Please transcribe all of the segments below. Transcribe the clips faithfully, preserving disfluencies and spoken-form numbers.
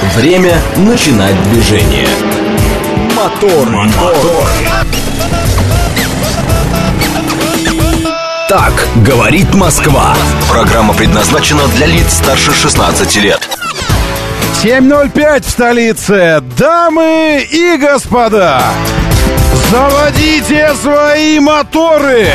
Время начинать движение. Мотор, мотор. Так говорит Москва. Программа предназначена для лиц старше шестнадцати лет. семь ноль пять в столице. Дамы и господа, заводите свои моторы.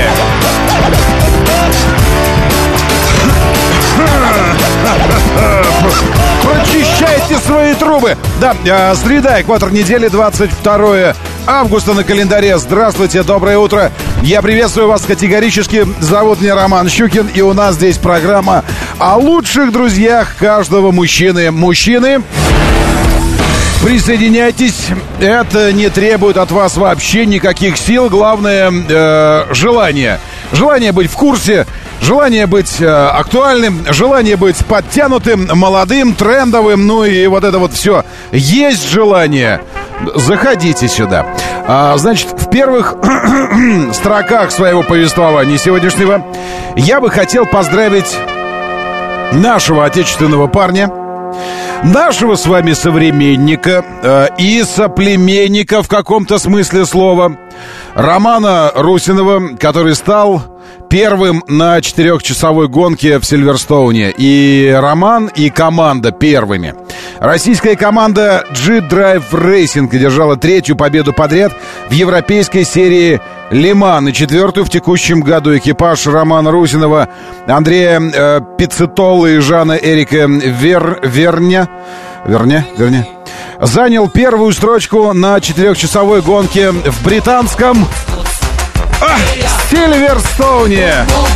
Прочищайте свои трубы. Да, среда, экватор недели, двадцать второе августа на календаре. Здравствуйте, доброе утро. Я приветствую вас категорически. Зовут меня Роман Щукин, и у нас здесь программа о лучших друзьях каждого мужчины. Мужчины, присоединяйтесь. Это не требует от вас вообще никаких сил. Главное, э, желание. Желание быть в курсе. Желание быть э, актуальным, желание быть подтянутым, молодым, трендовым, ну и вот это вот все. Есть желание? Заходите сюда. А, значит, в первых строках своего повествования сегодняшнего я бы хотел поздравить нашего отечественного парня, нашего с вами современника э, и соплеменника в каком-то смысле слова, Романа Русинова, который стал первым на четырехчасовой гонке в Сильверстоуне. И Роман, и команда первыми. Российская команда G-Drive Racing одержала третью победу подряд в европейской серии Лиман и четвертую в текущем году. Экипаж Романа Русинова, Андрея э, Пиццетолы и Жана Эрика Вер, Верня, Верня, Верня занял первую строчку на четырехчасовой гонке в британском а, Сильверстоуне.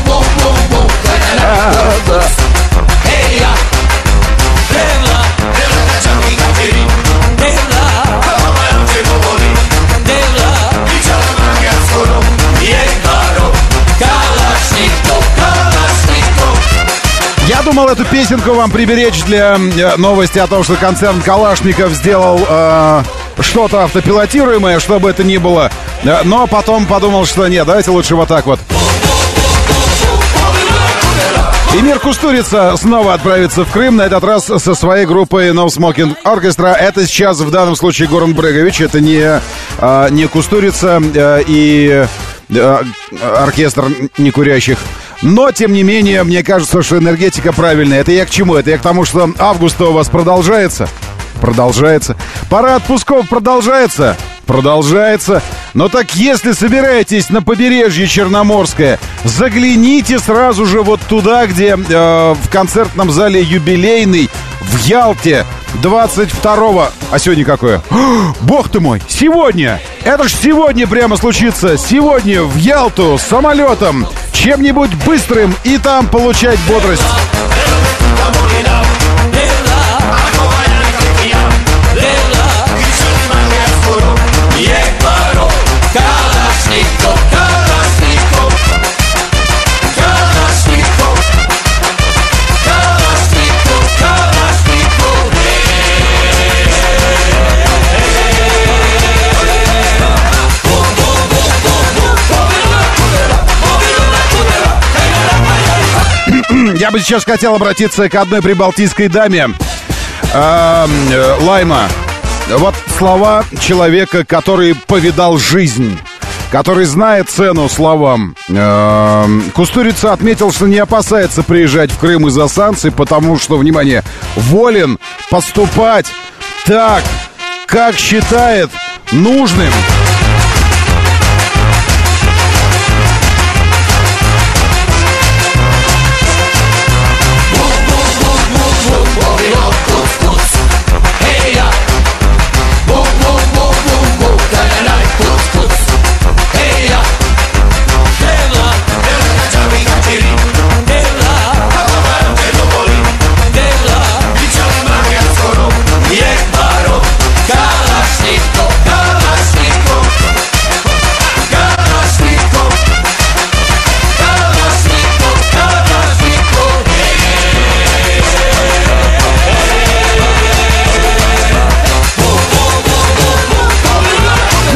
А, да. Я думал эту песенку вам приберечь для новости о том, что концерн Калашников сделал э, что-то автопилотируемое, что бы это ни было. Но потом подумал, что нет, давайте лучше вот так вот. Эмир Кустурица снова отправится в Крым, на этот раз со своей группой No Smoking Orchestra. Это сейчас в данном случае Горан Брегович, это не, э, не Кустурица э, и э, оркестр некурящих. Но, тем не менее, мне кажется, что энергетика правильная. Это я к чему? Это я к тому, что август у вас продолжается. Продолжается. Пора отпусков продолжается. Продолжается. Но так если собираетесь на побережье Черноморское, загляните сразу же вот туда, где э, в концертном зале «Юбилейный» в Ялте двадцать второго... А сегодня какое? О, бог ты мой! Сегодня! Это ж сегодня прямо случится! Сегодня в Ялту с самолетом, чем-нибудь быстрым, и там получать бодрость. Я бы сейчас хотел обратиться к одной прибалтийской даме, э, э, Лайма. Вот слова человека, который повидал жизнь, который знает цену словам. Э, Кустурица отметил, что не опасается приезжать в Крым из-за санкций, потому что, внимание, волен поступать так, как считает нужным. Kalashnikov, Kalashnikov.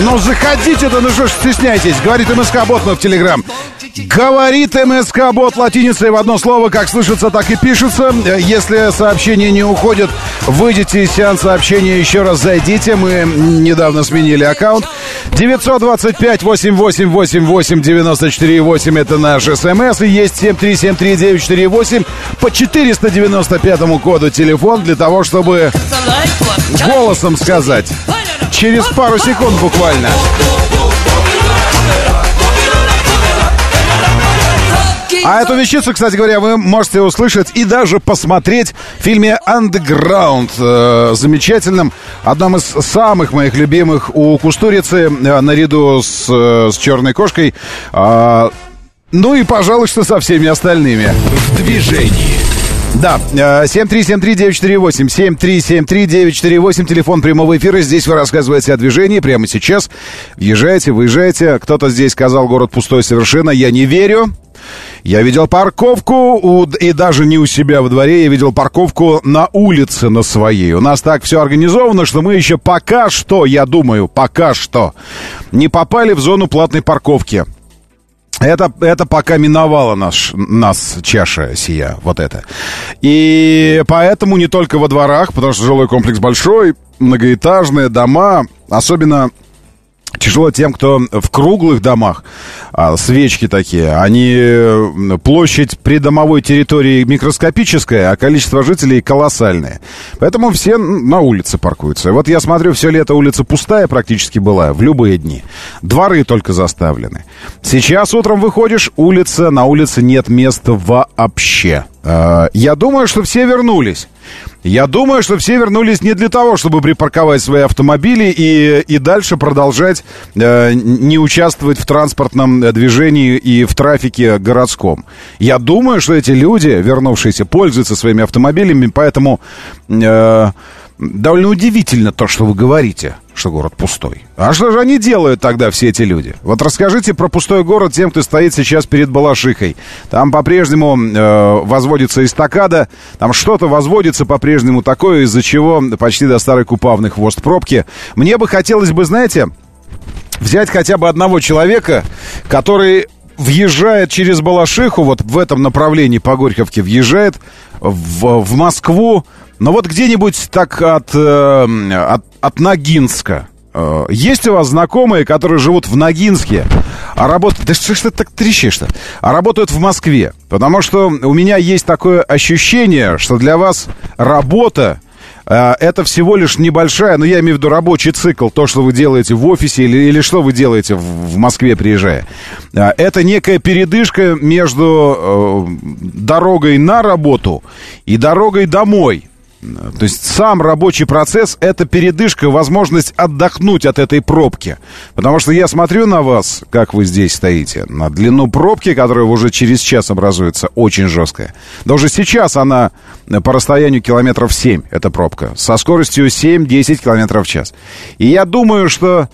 Ну, заходите-то, ну что ж стесняйтесь. Говорит МСК-бот, мы в Телеграм. Говорит МСК-бот латиницей в одно слово, как слышится, так и пишется. Если сообщение не уходит, выйдите из сеанса общения, еще раз зайдите. Мы недавно сменили аккаунт. девятьсот двадцать пять восемь восемь восемь восемь девяносто четыре восемь это наш СМС. И есть семь три семь три девять четыре восемь по четыреста девяносто пятому коду телефон для того, чтобы голосом сказать. Через пару секунд буквально. А эту вещицу, кстати говоря, вы можете услышать и даже посмотреть в фильме «Underground», э, замечательном, одном из самых моих любимых у Кустурицы, э, наряду с, э, с «Черной кошкой», э, ну и, пожалуй, что со всеми остальными. В движении. Да, семь три семь три девять четыре восемь, семь три семь три девять четыре восемь, телефон прямого эфира. Здесь вы рассказываете о движении прямо сейчас. Въезжаете, выезжаете. Кто-то здесь сказал, город пустой совершенно. Я не верю. Я видел парковку, у, и даже не у себя во дворе, я видел парковку на улице на своей. У нас так все организовано, что мы еще пока что, я думаю, пока что не попали в зону платной парковки. Это, это пока миновало наш, нас чаша сия, вот это. И поэтому не только во дворах, потому что жилой комплекс большой, многоэтажные дома, особенно тяжело тем, кто в круглых домах, свечки такие, они, площадь придомовой территории микроскопическая, а количество жителей колоссальное. Поэтому все на улице паркуются. Вот я смотрю, все лето улица пустая практически была, в любые дни. Дворы только заставлены. Сейчас утром выходишь, улица, на улице нет места вообще. Я думаю, что все вернулись. Я думаю, что все вернулись не для того, чтобы припарковать свои автомобили и, и дальше продолжать э, не участвовать в транспортном движении и в трафике городском. Я думаю, что эти люди, вернувшиеся, пользуются своими автомобилями, поэтому э, довольно удивительно то, что вы говорите, что город пустой. А что же они делают тогда, все эти люди? Вот расскажите про пустой город тем, кто стоит сейчас перед Балашихой. Там по-прежнему э, возводится эстакада, там что-то возводится по-прежнему такое, из-за чего почти до Старой Купавной хвост пробки. Мне бы хотелось бы, знаете, взять хотя бы одного человека, который въезжает через Балашиху, вот в этом направлении по Горьковке въезжает в, в Москву, но вот где-нибудь так от, э, от, от Ногинска. Э, есть у вас знакомые, которые живут в Ногинске, а работают... Да что ж ты так трещишь-то? А работают в Москве. Потому что у меня есть такое ощущение, что для вас работа э, это всего лишь небольшая, ну я имею в виду рабочий цикл, то, что вы делаете в офисе или, или что вы делаете в, в Москве, приезжая. Э, это некая передышка между э, дорогой на работу и дорогой домой. То есть сам рабочий процесс — это передышка, возможность отдохнуть от этой пробки. Потому что я смотрю на вас, как вы здесь стоите, на длину пробки, которая уже через час образуется, очень жесткая. Да уже сейчас она по расстоянию километров семь, эта пробка, со скоростью семь-десять километров в час. И я думаю, что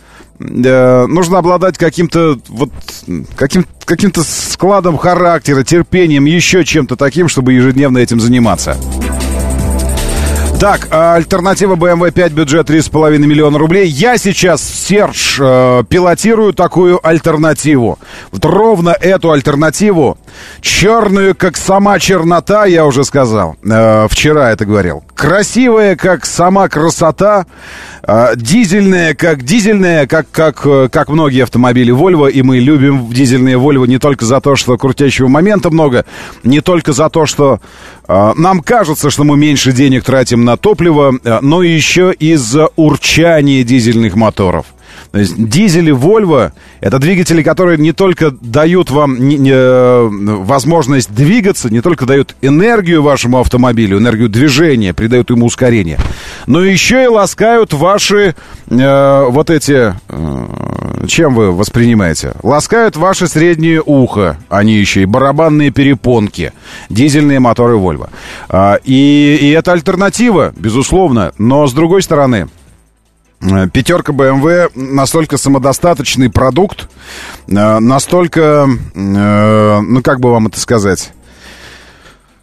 э, нужно обладать каким-то вот каким, каким-то складом характера, терпением, еще чем-то таким, чтобы ежедневно этим заниматься. Так, альтернатива бэ эм вэ пять, бюджет три с половиной миллиона рублей. Я сейчас, Серж, э, пилотирую такую альтернативу. Вот ровно эту альтернативу, черную, как сама чернота, я уже сказал, э, вчера это говорил. Красивая, как сама красота, э, дизельная, как дизельная, как, как, как многие автомобили Volvo. И мы любим дизельные Volvo не только за то, что крутящего момента много, не только за то, что э, нам кажется, что мы меньше денег тратим на топливо, но еще из-за урчания дизельных моторов. То есть дизели Volvo — это двигатели, которые не только дают вам не, не, возможность двигаться, не только дают энергию вашему автомобилю, энергию движения, придают ему ускорение, но еще и ласкают ваши э, вот эти... Э, чем вы воспринимаете? Ласкают ваше среднее ухо, они еще и барабанные перепонки, дизельные моторы Volvo. Э, и, и это альтернатива, безусловно, но с другой стороны... Пятерка бэ эм вэ настолько самодостаточный продукт, настолько, ну как бы вам это сказать,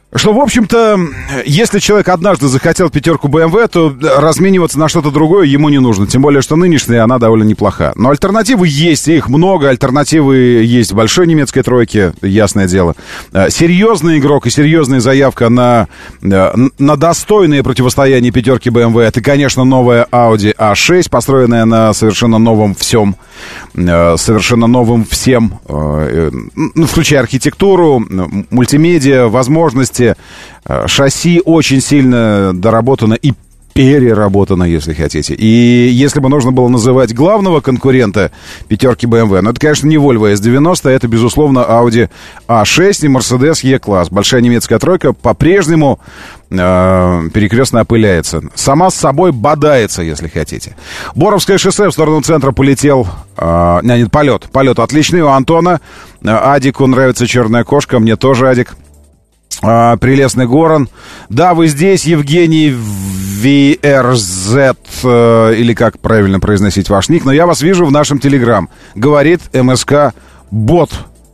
Что, в общем-то, если человек однажды захотел пятерку бэ эм вэ, то размениваться на что-то другое ему не нужно. Тем более, что нынешняя, она довольно неплоха. Но альтернативы есть, и их много. Альтернативы есть в большой немецкой тройке, ясное дело. Серьезный игрок и серьезная заявка на, на достойное противостояние пятерки бэ эм вэ — это, конечно, новая Audi а шесть, построенная на совершенно новом всем. Совершенно новым всем, ну, включая архитектуру, мультимедиа, возможности. Шасси очень сильно доработано и переработано, если хотите. И если бы нужно было называть главного конкурента пятерки бэ эм вэ, ну, это, конечно, не Volvo эс девяносто, это, безусловно, Audi а шесть и Mercedes E-класс. Большая немецкая тройка по-прежнему э, перекрестно опыляется. Сама с собой бодается, если хотите. Боровское шоссе в сторону центра полетел... Э, нет, полет. Полет отличный у Антона. Адику нравится черная кошка, мне тоже Адик. А, прелестный Горан. Да, вы здесь, Евгений ви эр зет, э, или как правильно произносить ваш ник, но я вас вижу в нашем Телеграм. Говорит эм эс ка Бот.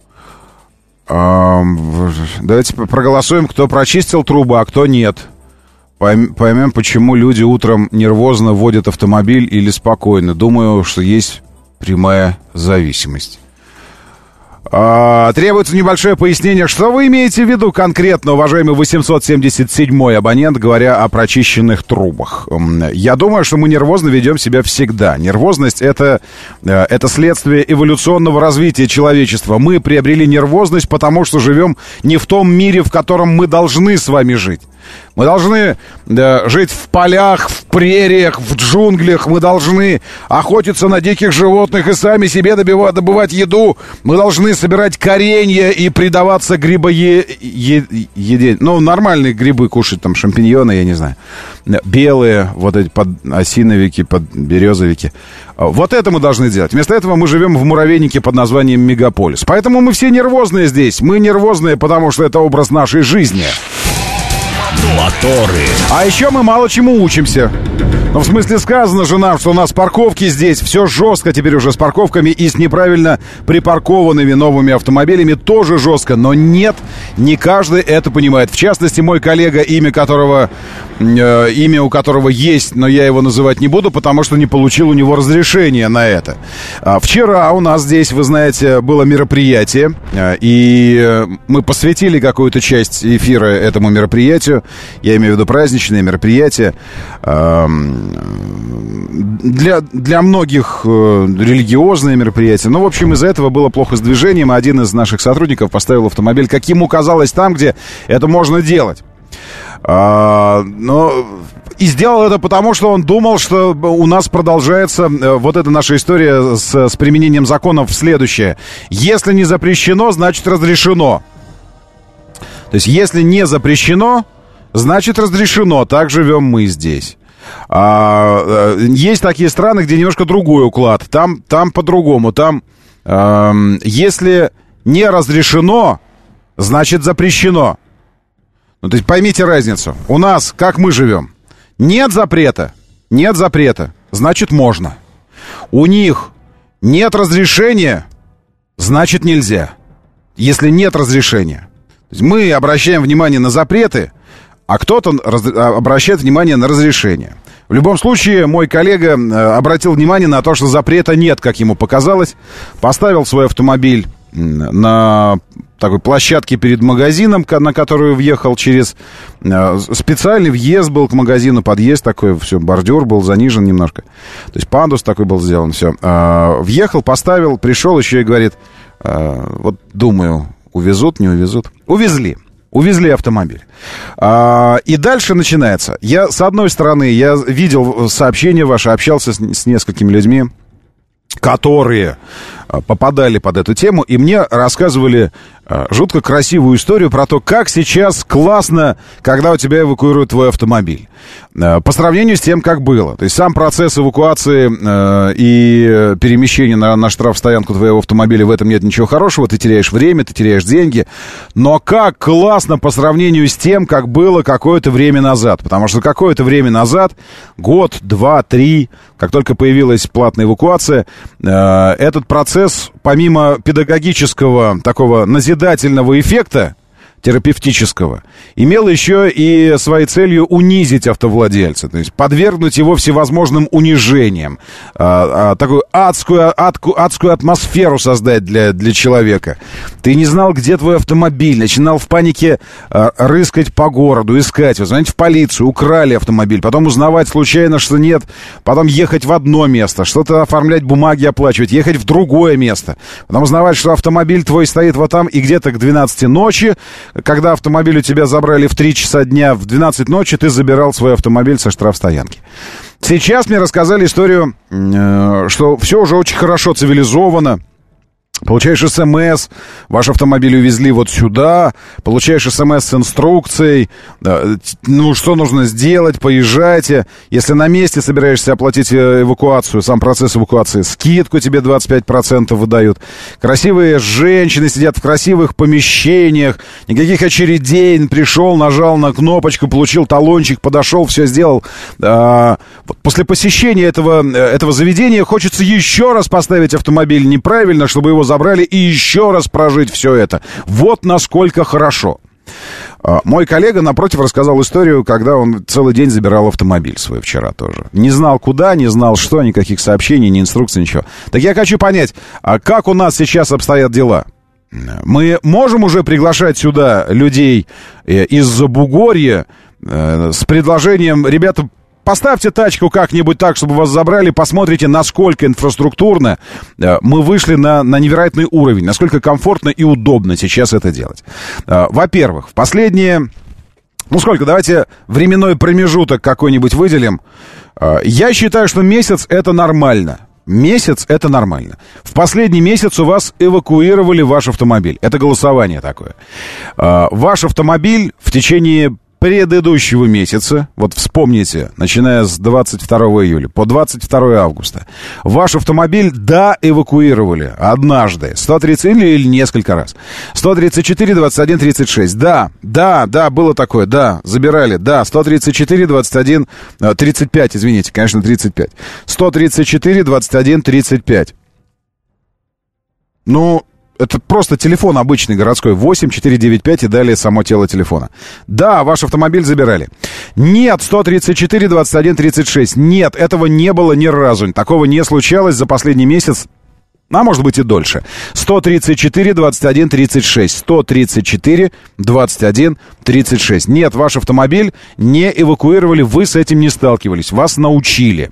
А, давайте проголосуем, кто прочистил трубы, а кто нет. Поймем, почему люди утром нервозно водят автомобиль или спокойно. Думаю, что есть прямая зависимость. А, требуется небольшое пояснение, что вы имеете в виду конкретно, уважаемый восемьсот семьдесят седьмой абонент, говоря о прочищенных трубах. Я думаю, что мы нервозно ведем себя всегда. Нервозность — это, это следствие эволюционного развития человечества. Мы приобрели нервозность, потому что живем не в том мире, в котором мы должны с вами жить. Мы должны да, жить в полях, в прериях, в джунглях. Мы должны охотиться на диких животных и сами себе добивать, добывать еду. Мы должны собирать коренья и предаваться грибоедению. Ну, нормальные грибы кушать, там, шампиньоны, я не знаю. Белые, вот эти подосиновики, подберезовики. Вот это мы должны делать. Вместо этого мы живем в муравейнике под названием Мегаполис. Поэтому мы все нервозные здесь. Мы нервозные, потому что это образ нашей жизни. Моторы. А еще мы мало чему учимся. Ну, в смысле, сказано же нам, что у нас парковки здесь, все жестко теперь уже с парковками и с неправильно припаркованными новыми автомобилями тоже жестко. Но нет, не каждый это понимает. В частности, мой коллега, имя которого, э, имя у которого есть, но я его называть не буду, потому что не получил у него разрешения на это. А вчера у нас здесь, вы знаете, было мероприятие, э, и мы посвятили какую-то часть эфира этому мероприятию. Я имею в виду праздничное мероприятие. Э, Для, для многих э, религиозные мероприятия. Ну, в общем, из-за этого было плохо с движением. Один из наших сотрудников поставил автомобиль, как ему казалось, там, где это можно делать. А, но... И сделал это потому, что он думал, что у нас продолжается вот эта наша история с, с применением законов следующее. Если не запрещено, значит разрешено. То есть, если не запрещено, значит разрешено. Так живем мы здесь. А, есть такие страны, где немножко другой уклад. Там, там по-другому. Там, э, если не разрешено, значит запрещено. Ну, то есть поймите разницу. У нас, как мы живем, нет запрета. Нет запрета. Значит, можно. У них нет разрешения, значит, нельзя. Если нет разрешения. То есть мы обращаем внимание на запреты, а кто-то раз... обращает внимание на разрешение. В любом случае, мой коллега обратил внимание на то, что запрета нет, как ему показалось. Поставил свой автомобиль на такой площадке перед магазином, на которую въехал через... Специальный въезд был к магазину, подъезд такой, все, бордюр был занижен немножко. То есть пандус такой был сделан, все. Въехал, поставил, пришел еще и говорит, вот думаю, увезут, не увезут. Увезли. Увезли автомобиль. А, и дальше начинается. Я, с одной стороны, я видел сообщения ваши, общался с, с несколькими людьми, которые попадали под эту тему, и мне рассказывали э, жутко красивую историю про то, как сейчас классно, когда у тебя эвакуируют твой автомобиль. Э, по сравнению с тем, как было. То есть сам процесс эвакуации э, и перемещения на, на штрафстоянку твоего автомобиля, в этом нет ничего хорошего. Ты теряешь время, ты теряешь деньги. Но как классно по сравнению с тем, как было какое-то время назад. Потому что какое-то время назад, год, два, три, как только появилась платная эвакуация, э, этот процесс, помимо педагогического такого назидательного эффекта, терапевтического, имел еще и своей целью унизить автовладельца, то есть подвергнуть его всевозможным унижениям, а, а, такую адскую, адку, адскую атмосферу создать для, для человека. Ты не знал, где твой автомобиль, начинал в панике а, рыскать по городу, искать, вот, звонить в полицию, украли автомобиль, потом узнавать случайно, что нет, потом ехать в одно место, что-то оформлять, бумаги оплачивать, ехать в другое место, потом узнавать, что автомобиль твой стоит вот там, и где-то к двенадцати ночи, когда автомобиль у тебя забрали в три часа дня, в двенадцать ночи ты забирал свой автомобиль со штрафстоянки. Сейчас мне рассказали историю, что все уже очень хорошо, цивилизовано. Получаешь СМС, ваш автомобиль увезли вот сюда, получаешь СМС с инструкцией, ну, что нужно сделать, поезжайте. Если на месте собираешься оплатить эвакуацию, сам процесс эвакуации, скидку тебе двадцать пять процентов выдают. Красивые женщины сидят в красивых помещениях, никаких очередей, пришел, нажал на кнопочку, получил талончик, подошел, все сделал. После посещения этого, этого заведения хочется еще раз поставить автомобиль неправильно, чтобы его забрали, и еще раз прожить все это. Вот насколько хорошо. Мой коллега, напротив, рассказал историю, когда он целый день забирал автомобиль свой вчера тоже. Не знал куда, не знал что, никаких сообщений, ни инструкций, ничего. Так я хочу понять, а как у нас сейчас обстоят дела? Мы можем уже приглашать сюда людей из Бугорья с предложением: ребята, поставьте тачку как-нибудь так, чтобы вас забрали, посмотрите, насколько инфраструктурно э, мы вышли на, на невероятный уровень, насколько комфортно и удобно сейчас это делать. Э, во-первых, в последние... Ну, сколько? Давайте временной промежуток какой-нибудь выделим. Э, я считаю, что месяц — это нормально. Месяц — это нормально. В последний месяц у вас эвакуировали ваш автомобиль. Это голосование такое. Э, ваш автомобиль в течение предыдущего месяца, вот вспомните, начиная с двадцать второго июля по двадцать второго августа, ваш автомобиль, да, эвакуировали однажды, сто тридцать или, или несколько раз, сто тридцать четыре двадцать один тридцать шесть, да, да, да, было такое, да, забирали, да, сто тридцать четыре двадцать один тридцать пять, извините, конечно, тридцать пять, сто тридцать четыре двадцать один тридцать пять, ну... Это просто телефон обычный городской, восемь четыре девять пять и далее само тело телефона. Да, ваш автомобиль забирали. Нет, сто тридцать четыре двадцать один тридцать шесть. Нет, этого не было ни разу. Такого не случалось за последний месяц. А может быть и дольше. сто тридцать четыре двадцать один тридцать шесть. сто тридцать четыре двадцать один тридцать шесть. Нет, ваш автомобиль не эвакуировали, вы с этим не сталкивались. Вас научили.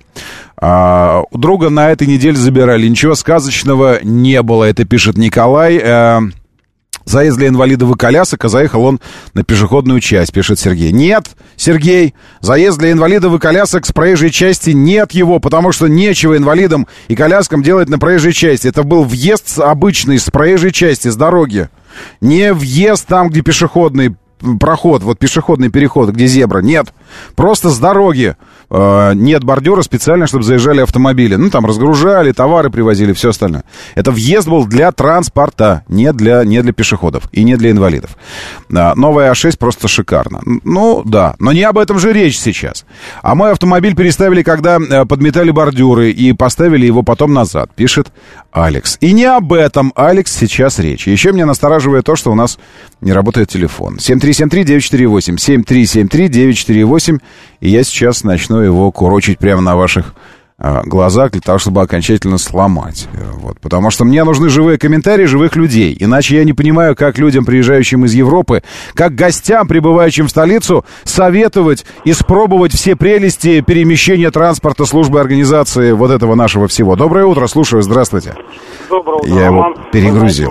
А, у друга на этой неделе забирали. Ничего сказочного не было, это пишет Николай. А, заезд для инвалидов и колясок, а заехал он на пешеходную часть, пишет Сергей. Нет, Сергей, заезд для инвалидов и колясок с проезжей части нет его, потому что нечего инвалидам и коляскам делать на проезжей части. Это был въезд обычный с проезжей части, с дороги. Не въезд там, где пешеходный проход, вот пешеходный переход, где зебра. Нет, просто с дороги. Э, нет бордюра специально, чтобы заезжали автомобили. Ну, там разгружали, товары привозили, все остальное. Это въезд был для транспорта, не для, не для пешеходов и не для инвалидов. Э, новая А шесть просто шикарно. Ну, да, но не об этом же речь сейчас. А мой автомобиль переставили, когда э, подметали бордюры, и поставили его потом назад, пишет Алекс. И не об этом, Алекс, сейчас речь. Еще меня настораживает то, что у нас не работает телефон. семь три семь три девять четыре восемь. семь три семь три девять четыре восемь. И я сейчас начну его курочить прямо на ваших э, глазах для того, чтобы окончательно сломать. Вот. Потому что мне нужны живые комментарии живых людей. Иначе я не понимаю, как людям, приезжающим из Европы, как гостям, прибывающим в столицу, советовать, испробовать все прелести перемещения транспорта, службы, организации вот этого нашего всего. Доброе утро, слушаю, здравствуйте. Доброе утро, я Роман. его перегрузил.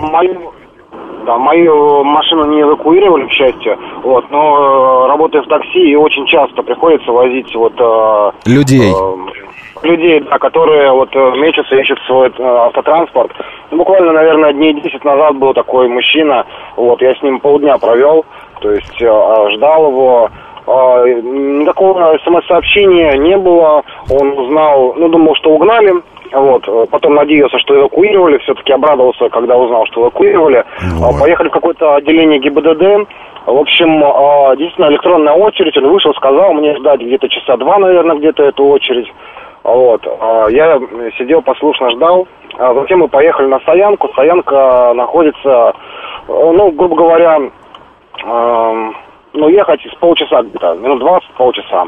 Да, мою машину не эвакуировали, к счастью, вот, но э, работая в такси, и очень часто приходится возить вот... Э, людей. Э, людей, да, которые вот мечутся, ищут свой э, автотранспорт. Ну, буквально, наверное, дней десять назад был такой мужчина, вот, я с ним полдня провел, то есть э, ждал его... Э, никакого смс-сообщения не было, он узнал, ну, думал, что угнали. Вот, потом надеялся, что эвакуировали, все-таки обрадовался, когда узнал, что эвакуировали. Вот. Поехали в какое-то отделение ГИБДД. В общем, действительно, электронная очередь. Он вышел, сказал мне ждать где-то часа два, наверное, где-то эту очередь. Вот. Я сидел, послушно ждал. Затем мы поехали на стоянку. Стоянка находится, ну, грубо говоря, э, ну, ехать с полчаса где-то, минут двадцать, полчаса.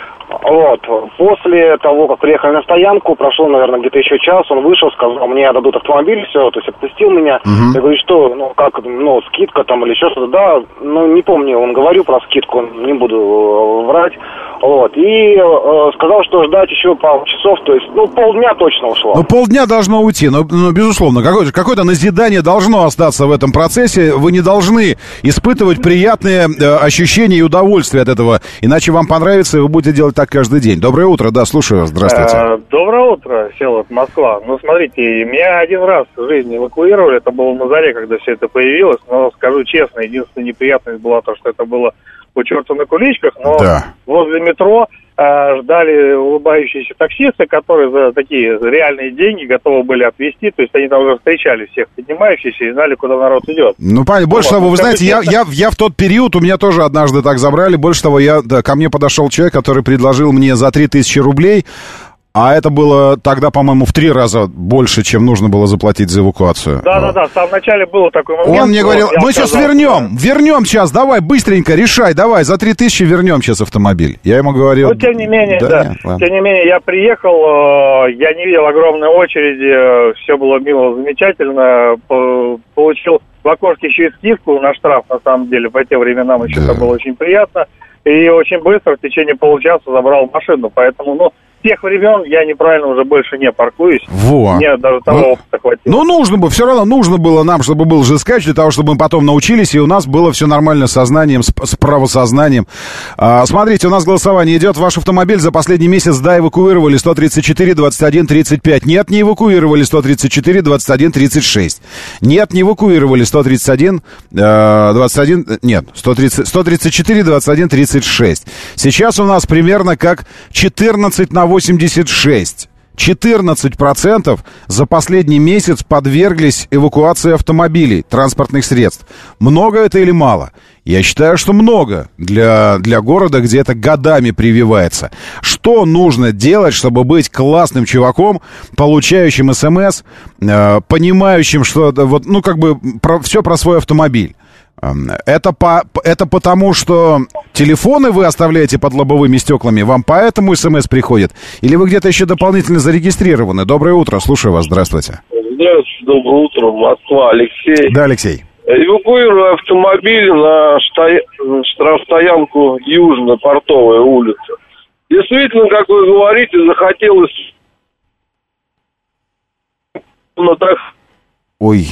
Вот. После того, как приехали на стоянку, прошло, наверное, где-то еще час, он вышел, сказал, мне дадут автомобиль, все, то есть отпустил меня. Uh-huh. Я говорю, что, ну, как, ну, скидка там или еще что-то, да, ну, не помню, он говорил про скидку, не буду э, врать. Вот. И э, сказал, что ждать еще пару часов, то есть, ну, полдня точно ушло. Ну, полдня должно уйти, но, ну, безусловно, какое-то, какое-то назидание должно остаться в этом процессе. Вы не должны испытывать приятные э, ощущения и удовольствие от этого, иначе вам понравится, и вы будете делать так каждый день. Доброе утро, да, слушаю вас, здравствуйте. А, доброе утро, Селот, Москва. Ну, смотрите, меня один раз в жизни эвакуировали, это было на заре, когда все это появилось, но, скажу честно, единственная неприятность была то, что это было у черта на куличках, но да. возле метро э, ждали улыбающиеся таксисты, которые за такие реальные деньги готовы были отвезти, то есть они там уже встречали всех поднимающихся и знали, куда народ идет. Ну, понятно, больше вот. того, вы знаете, я, я, я в тот период, у меня тоже однажды так забрали, больше того, я, да, ко мне подошел человек, который предложил мне за три тысячи рублей. А это было тогда, по-моему, в три раза больше, чем нужно было заплатить за эвакуацию. Да-да-да, в самом начале было такой момент. Он мне говорил, мы сейчас вернем, вернем сейчас, давай, быстренько, решай, давай, за три тысячи вернем сейчас автомобиль. Я ему говорил... Ну, тем не менее, да, да нет, тем не менее, я приехал, я не видел огромной очереди, все было мило, замечательно, получил в окошке еще и скидку на штраф, на самом деле, по тем временам еще да. это было очень приятно, и очень быстро, в течение получаса забрал машину, поэтому, ну... С тех времен я неправильно уже больше не паркуюсь. Во. Мне даже того ну, опыта хватило. Ну, нужно было, все равно нужно было нам, чтобы был жескач, для того, чтобы мы потом научились, и у нас было все нормально с сознанием, с, с правосознанием. А, смотрите, у нас голосование идет. Ваш автомобиль за последний месяц, да, эвакуировали сто тридцать четыре двадцать один тридцать пять. Нет, не эвакуировали сто тридцать четыре двадцать один тридцать шесть. Нет, не эвакуировали сто тридцать один двадцать один... Нет, сто тридцать, сто тридцать четыре двадцать один тридцать шесть. Сейчас у нас примерно как четырнадцать на восемьдесят шесть. четырнадцать процентов за последний месяц подверглись эвакуации автомобилей, транспортных средств. Много это или мало? Я считаю, что много для, для города, где это годами прививается. Что нужно делать, чтобы быть классным чуваком, получающим смс, э, понимающим, что вот, ну, как бы про, все про свой автомобиль? Это, по, это потому, что телефоны вы оставляете под лобовыми стеклами, вам поэтому смс приходит? Или вы где-то еще дополнительно зарегистрированы? Доброе утро, слушаю вас, здравствуйте. Здравствуйте, доброе утро, Москва, Алексей. Да, Алексей. Эвакуирую автомобиль на што... штрафстоянку Южная Портовая улица. Действительно, как вы говорите, захотелось... Но так... Ой...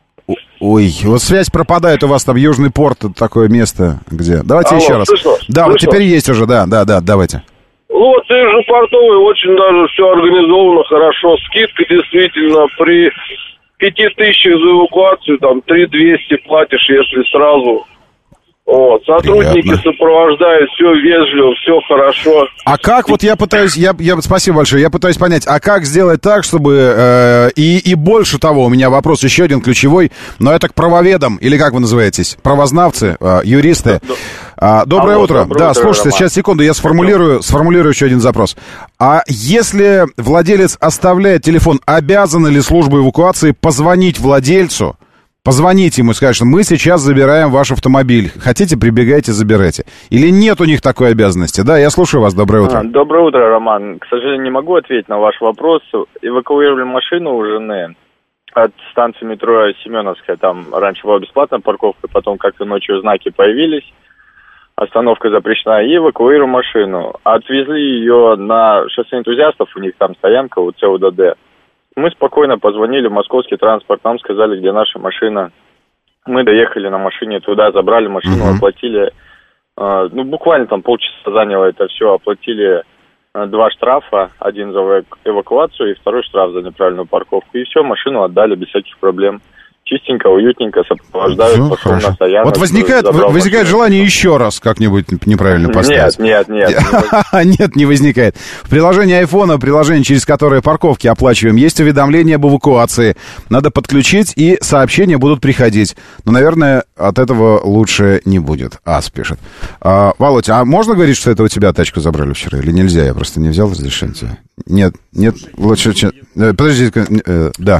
Ой, вот связь пропадает у вас, там Южный порт, такое место, где... Давайте Алло, еще раз. Слышно? Да, слышно? Вот теперь есть уже, да, да, да, давайте. Ну вот Южнопортовый очень даже все организовано хорошо. Скидка действительно при пяти тысячах за эвакуацию, там три двести платишь, если сразу. Вот, сотрудники Приятно. Сопровождают, все вежливо, все хорошо. А как, вот я пытаюсь, я, я, спасибо большое, я пытаюсь понять, а как сделать так, чтобы, э, и, и больше того, у меня вопрос еще один ключевой, но это к правоведам, или как вы называетесь, правознавцы, э, юристы. А, доброе Алло, утро. Доброе да, утро, слушайте, Роман. Сейчас, секунду, я сформулирую, сформулирую еще один запрос. А если владелец оставляет телефон, обязана ли служба эвакуации позвонить владельцу, позвонить ему и сказать, что мы сейчас забираем ваш автомобиль. Хотите, прибегайте, забирайте. Или нет у них такой обязанности? Да, я слушаю вас. Доброе утро. А, доброе утро, Роман. К сожалению, не могу ответить на ваш вопрос. Эвакуировали машину у жены от станции метро Семеновская. Там раньше была бесплатная парковка, потом как-то ночью знаки появились. Остановка запрещена. И эвакуировали машину. Отвезли ее на шоссе энтузиастов. У них там стоянка у ЦУДД. Мы спокойно позвонили в московский транспорт, нам сказали, где наша машина. Мы доехали на машине туда, забрали машину, uh-huh. оплатили, э, ну, буквально там полчаса заняло это все, оплатили э, два штрафа, один за эвакуацию и второй штраф за неправильную парковку. И все, машину отдали без всяких проблем. Чистенько, уютненько, сопровождают, пошел на стоянку. Вот возникает, возникает желание еще раз как-нибудь неправильно поставить. Нет, нет, нет. Нет, не возникает. В приложении айфона, приложение, через которое парковки оплачиваем, есть уведомления об эвакуации. Надо подключить, и сообщения будут приходить. Но, наверное, от этого лучше не будет. Ас пишет. А, Володь, а можно говорить, что это у тебя тачку забрали вчера? Или нельзя? Я просто не взял разрешение. Нет, нет, лучше... Подождите, да.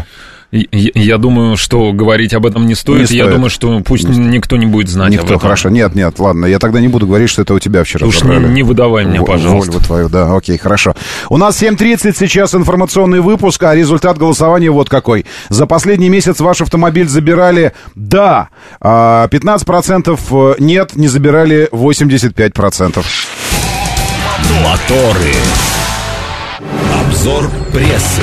Я, я думаю, что говорить об этом не стоит. Не я стоит. думаю, что пусть Не никто не будет знать Никто, об этом. хорошо. Нет, нет, ладно, я тогда не буду говорить, что это у тебя вчера Уж забрали. не, не выдавай мне, В- пожалуйста. Вольву твою, да, окей, хорошо. У нас семь тридцать сейчас информационный выпуск, а результат голосования вот какой. За последний месяц ваш автомобиль забирали «да», а пятнадцать процентов «нет», не забирали восемьдесят пять процентов. Моторы. Обзор прессы.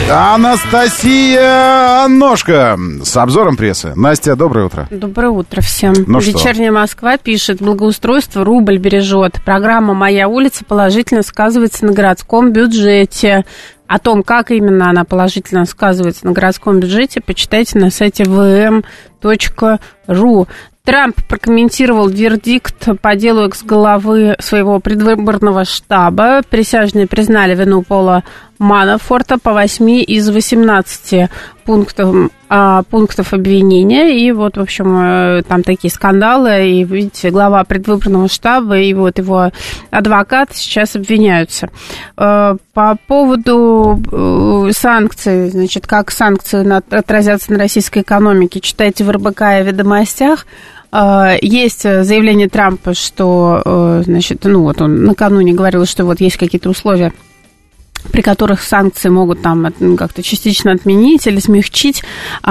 Анастасия Ножка с обзором прессы. Настя, доброе утро. Доброе утро всем. Ну что? Вечерняя Москва пишет: благоустройство рубль бережет. Программа «Моя улица» положительно сказывается на городском бюджете. О том, как именно она положительно сказывается на городском бюджете, почитайте на сайте вэ эм точка ру. Трамп прокомментировал вердикт по делу экс-главы своего предвыборного штаба. Присяжные признали вину Пола Манафорта по восьми из восемнадцати пунктов, а, пунктов обвинения. И вот, в общем, там такие скандалы. И, видите, глава предвыборного штаба и вот его адвокат сейчас обвиняются. По поводу санкций, значит, как санкции отразятся на российской экономике, читайте в эр бэ ка и «Ведомостях». Есть заявление Трампа, что, значит, ну вот он накануне говорил, что вот есть какие-то условия, при которых санкции могут там как-то частично отменить или смягчить.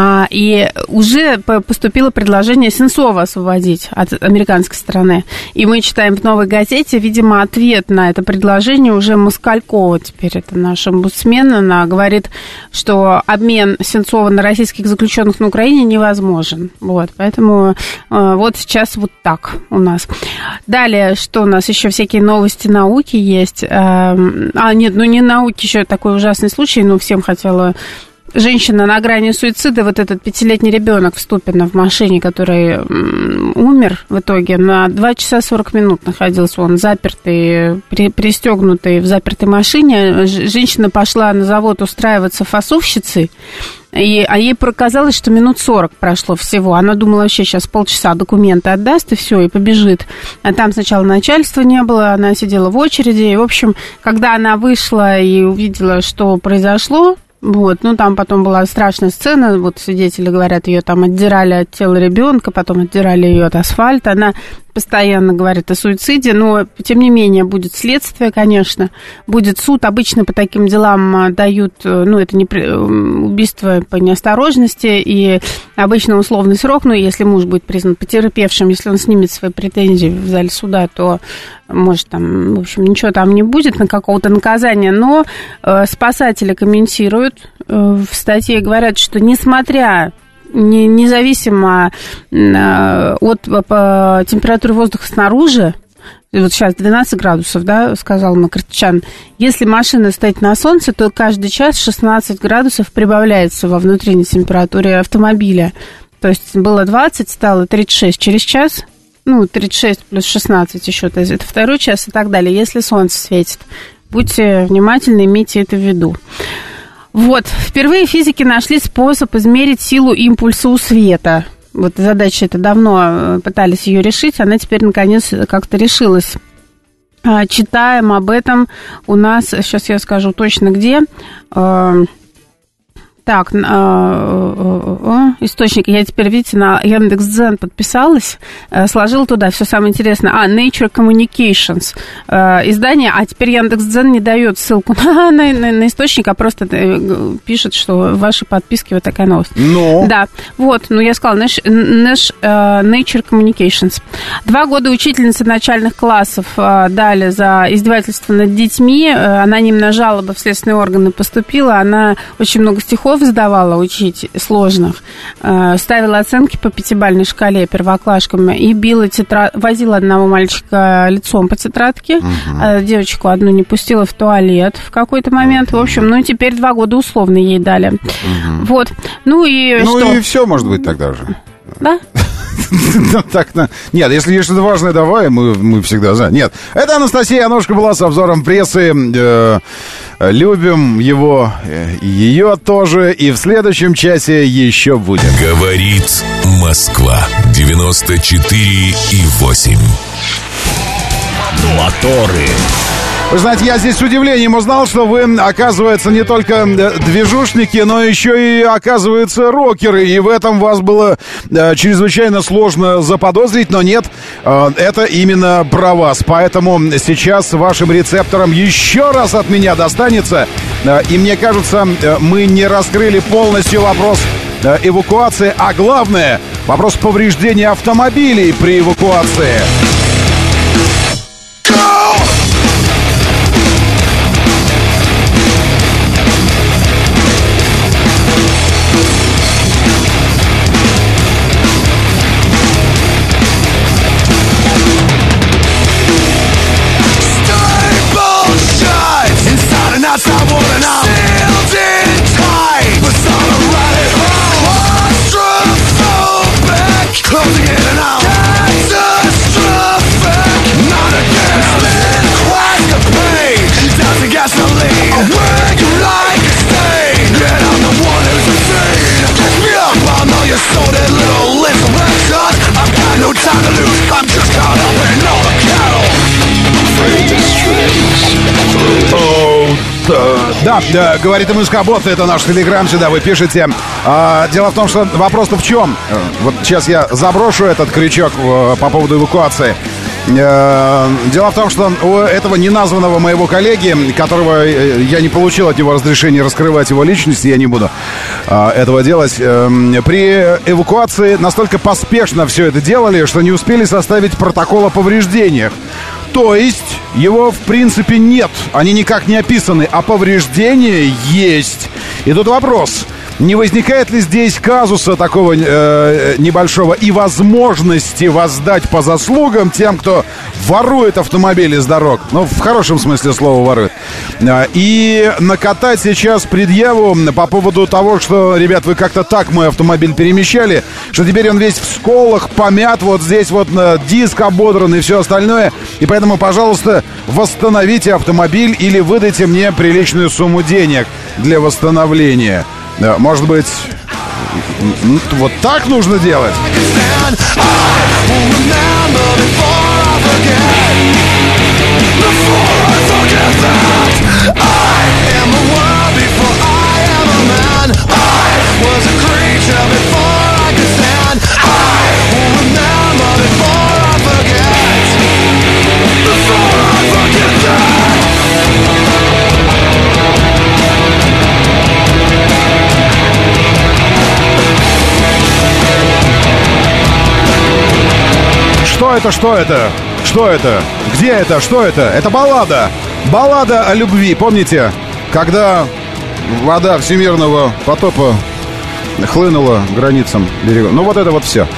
И уже поступило предложение Сенцова освободить от американской стороны. И мы читаем в «Новой газете», видимо, ответ на это предложение уже Москалькова, теперь это наш омбудсмен, она говорит, что обмен Сенцова на российских заключенных на Украине невозможен. Вот, поэтому вот сейчас вот так у нас. Далее, что у нас еще всякие новости науки есть. А, нет, ну не науки, еще такой ужасный случай, но всем хотела... Женщина на грани суицида, вот этот пятилетний ребенок в Ступино в машине, который умер в итоге, на два часа сорок минут находился он запертый, при, пристегнутый в запертой машине. Женщина пошла на завод устраиваться фасовщицей, и, а ей показалось, что минут сорок прошло всего. Она думала, вообще сейчас полчаса документы отдаст, и все, и побежит. А там сначала начальства не было, она сидела в очереди. И, в общем, когда она вышла и увидела, что произошло, вот, ну, там потом была страшная сцена, вот свидетели говорят, ее там отдирали от тела ребенка, потом отдирали ее от асфальта, она постоянно говорит о суициде, но, тем не менее, будет следствие, конечно, будет суд, обычно по таким делам дают, ну, это не убийство по неосторожности, и обычно условный срок, но если муж будет признан потерпевшим, если он снимет свои претензии в зале суда, то, может, там, в общем, ничего там не будет, на какого-то наказания, но э, спасатели комментируют э, в статье, говорят, что несмотря Не, независимо э, от по, температуры воздуха снаружи, вот сейчас двенадцать градусов, да, сказал Макартчан, если машина стоит на солнце, то каждый час шестнадцать градусов прибавляется во внутренней температуре автомобиля. То есть было двадцать, стало тридцать шесть через час, ну, тридцать шесть плюс шестнадцать еще, то есть это второй час и так далее, если солнце светит. Будьте внимательны, имейте это в виду. Вот, впервые физики нашли способ измерить силу импульса у света. Вот задача эта давно пытались ее решить, она теперь наконец как-то решилась. Читаем об этом у нас, сейчас я скажу точно где. Так, источник, я теперь, видите, на Яндекс.Дзен подписалась, сложила туда все самое интересное. А, Nature Communications издание, а теперь Яндекс.Дзен не дает ссылку на, на, на источник, а просто пишет, что в вашей подписке вот такая новость. Но... Да, вот, ну я сказала, Nature Communications. Два года учительницы начальных классов дали за издевательство над детьми, анонимная жалоба в следственные органы поступила, она очень много стихов сдавала учить сложных, э, ставила оценки по пятибалльной шкале первоклашкам и била тетрадь, возила одного мальчика лицом по тетрадке, uh-huh. э, девочку одну не пустила в туалет в какой-то момент, в общем, ну и теперь два года условно ей дали. Uh-huh. Вот, ну и ну что? Ну и все, может быть, тогда же. Да? Так, нет, если есть что-то важное, давай, мы, мы всегда за. Нет, это Анастасия Аношка была с обзором прессы. Э, любим его, э, ее тоже. И в следующем часе еще будет. Говорит Москва. девяносто четыре и восемь. Моторы. Вы знаете, я здесь с удивлением узнал, что вы, оказывается, не только движушники, но еще и, оказывается, рокеры. И в этом вас было э, чрезвычайно сложно заподозрить, но нет, э, это именно про вас. Поэтому сейчас вашим рецепторам еще раз от меня достанется. Э, и мне кажется, э, мы не раскрыли полностью вопрос э, эвакуации, а главное, вопрос повреждения автомобилей при эвакуации. Да, да, говорит МСК-бот, это наш телеграм, сюда вы пишете. А, дело в том, что вопрос-то в чем? Вот сейчас я заброшу этот крючок по поводу эвакуации. Дело в том, что у этого неназванного моего коллеги, которого я не получил от него разрешения раскрывать его личность, я не буду этого делать, при эвакуации настолько поспешно все это делали, что не успели составить протокол о повреждениях. То есть его в принципе нет, они никак не описаны, а повреждения есть. И тут вопрос, не возникает ли здесь казуса такого э, небольшого и возможности воздать по заслугам тем, кто ворует автомобили с дорог, ну, в хорошем смысле слова ворует, и накатать сейчас предъяву по поводу того, что, ребят, вы как-то так мой автомобиль перемещали, что теперь он весь в сколах, помят, вот здесь вот диск ободран и все остальное, и поэтому, пожалуйста, восстановите автомобиль или выдайте мне приличную сумму денег для восстановления. Может быть, вот так нужно делать? Что это, что это? Что это? Где это? Что это? Это баллада. Баллада о любви. Помните, когда вода всемирного потопа хлынула границам берегов? Ну, вот это вот все.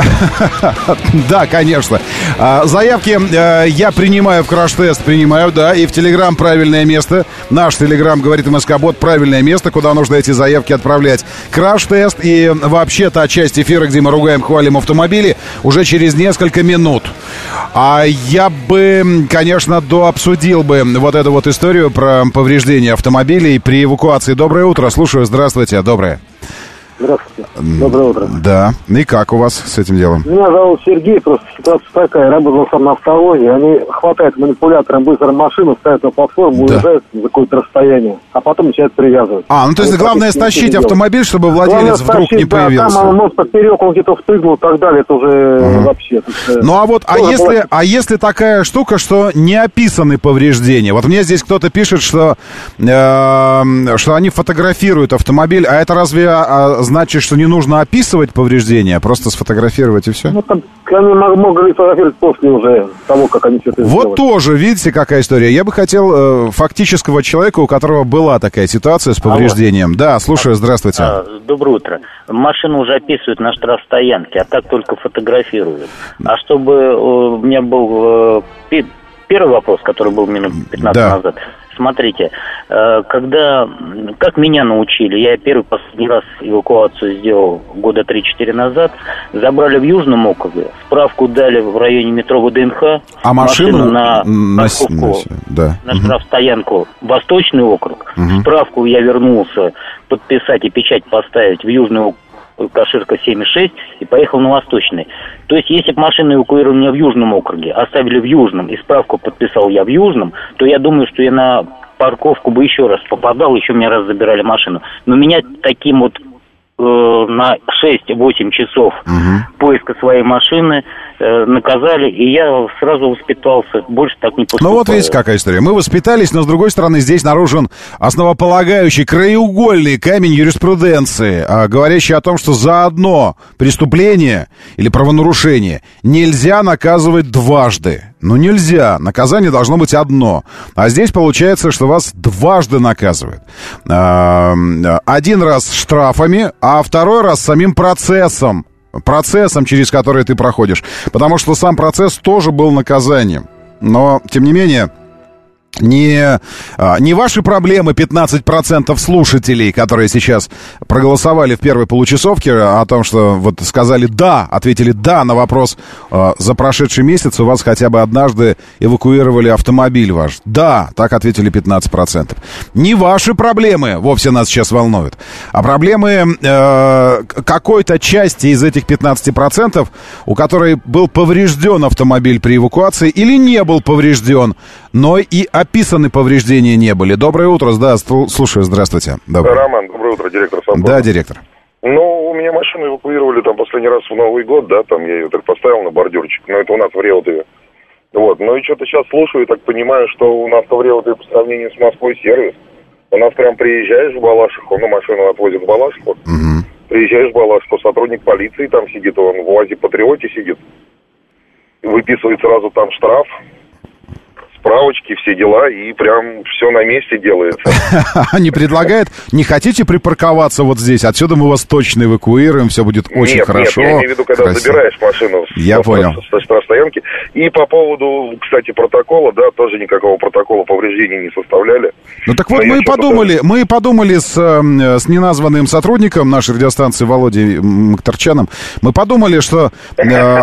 Да, конечно. Заявки я принимаю в краш-тест, принимаю, да, и в Телеграм правильное место. Наш Телеграм, говорит МСК-бот, правильное место, куда нужно эти заявки отправлять. Краш-тест и вообще та часть эфира, где мы ругаем, хвалим автомобили, уже через несколько минут. А я бы, конечно, дообсудил бы вот эту вот историю про повреждение автомобилей при эвакуации. Доброе утро, слушаю, здравствуйте, доброе. Здравствуйте. Доброе утро. Да. И как у вас с этим делом? Меня зовут Сергей, просто ситуация такая. Работал сам на автовозе. Они хватают манипулятором быстро машину, ставят на платформу, да. Уезжают за какое-то расстояние, а потом начинают привязывать. А, ну то есть вот главное стащить автомобиль, чтобы владелец вдруг не появился. Да, там может поперек, он где-то впрыгнул и так далее, это уже uh-huh. вообще. Это, ну а вот, а если, а если такая штука, что не описаны повреждения? Вот мне здесь кто-то пишет, что, э, что они фотографируют автомобиль, а это разве... А, значит, что не нужно описывать повреждения, а просто сфотографировать и все? Ну, там, они могли фотографировать после уже того, как они все это сделали. Вот тоже, видите, какая история. Я бы хотел э, фактического человека, у которого была такая ситуация с повреждением. Алло. Да, слушаю, здравствуйте. А, доброе утро. Машину уже описывают на штрафстоянке, а так только фотографируют. А чтобы э, у меня был э, первый вопрос, который был минут пятнадцать да. назад. Смотрите, когда, как меня научили, я первый последний раз эвакуацию сделал года три-четыре назад, забрали в Южном округе, справку дали в районе метро ВДНХ, а машину, машину на, на, на, да. на штрафстоянку Восточный округ, угу. Справку я вернулся подписать и печать поставить в Южный Каширка семь и шесть, и поехал на Восточный. То есть, если бы машину эвакуировали меня в Южном округе, оставили в Южном, и справку подписал я в Южном, то я думаю, что я на парковку бы еще раз попадал, еще мне раз забирали машину. Но меня таким вот э, на шесть-восемь часов угу. поиска своей машины э, наказали, и я сразу воспитался. Больше так не поступаю. Ну вот видите, какая история. Мы воспитались, но с другой стороны здесь наружен основополагающий, краеугольный камень юриспруденции, говорящий о том, что за одно преступление или правонарушение нельзя наказывать дважды. Ну, нельзя. Наказание должно быть одно. А здесь получается, что вас дважды наказывают. Один раз штрафами, а второй раз самим процессом. Процессом, через который ты проходишь. Потому что сам процесс тоже был наказанием. Но, тем не менее... Не, не ваши проблемы, пятнадцать процентов слушателей, которые сейчас проголосовали в первой получасовке о том, что вот сказали «да», ответили «да» на вопрос за прошедший месяц у вас хотя бы однажды эвакуировали автомобиль ваш. Да, так ответили пятнадцать процентов. Не ваши проблемы вовсе нас сейчас волнуют, а проблемы э, какой-то части из этих пятнадцати процентов, у которой был поврежден автомобиль при эвакуации или не был поврежден, но и описаны повреждения не были. Доброе утро, да, слушаю, здравствуйте. Доброе. Роман, доброе утро, директор Самбора. Да, директор. Ну, у меня машину эвакуировали там последний раз в Новый год, да, там я ее так поставил на бордюрчик, но это у нас в Реутове. Вот, ну и что-то сейчас слушаю и так понимаю, что у нас в Реутове по сравнению с Москвой сервис. У нас прям приезжаешь в Балашиху, ну, машину отвозят в Балашиху, угу. Приезжаешь в Балашиху, сотрудник полиции там сидит, он в УАЗе Патриоте сидит, выписывает сразу там штраф, справочки, все дела, и прям все на месте делается. Они предлагают, не хотите припарковаться вот здесь, отсюда мы вас точно эвакуируем, все будет очень нет, хорошо. Нет, я имею в виду, когда красиво. Забираешь машину я с, понял. Со, со штрафстоянки. И по поводу, кстати, протокола, да, тоже никакого протокола повреждений не составляли. Ну так вот, мы и подумали, мы и подумали с, с неназванным сотрудником нашей радиостанции Володей Мактарчаном, мы подумали, что э,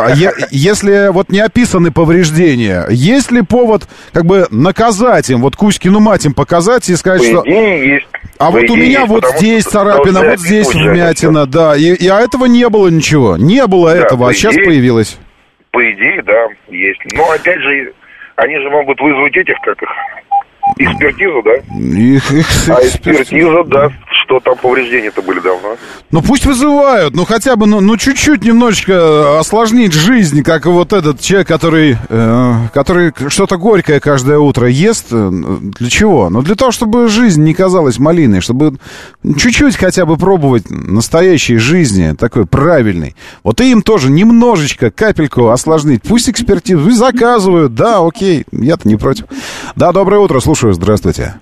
если вот не описаны повреждения, есть ли повод как бы наказать им, вот Кузькину мать им показать и сказать, что... есть. А вот у меня вот здесь царапина, вот здесь вмятина, да, и, и а этого не было ничего, не было да, этого, а сейчас идее, появилось. По идее, да, есть. Но опять же, они же могут вызвать этих, как их, экспертизу, да? Их, их, а экспертиза, да, что там повреждения-то были давно. Ну пусть вызывают, ну хотя бы, ну, ну чуть-чуть немножечко осложнить жизнь, как вот этот человек, который, э, который что-то горькое каждое утро ест. Для чего? Ну для того, чтобы жизнь не казалась малиной, чтобы чуть-чуть хотя бы пробовать настоящей жизни, такой правильной. Вот и им тоже немножечко, капельку осложнить. Пусть экспертизу заказывают, да, окей, я-то не против. Да, доброе утро, слушаю, здравствуйте.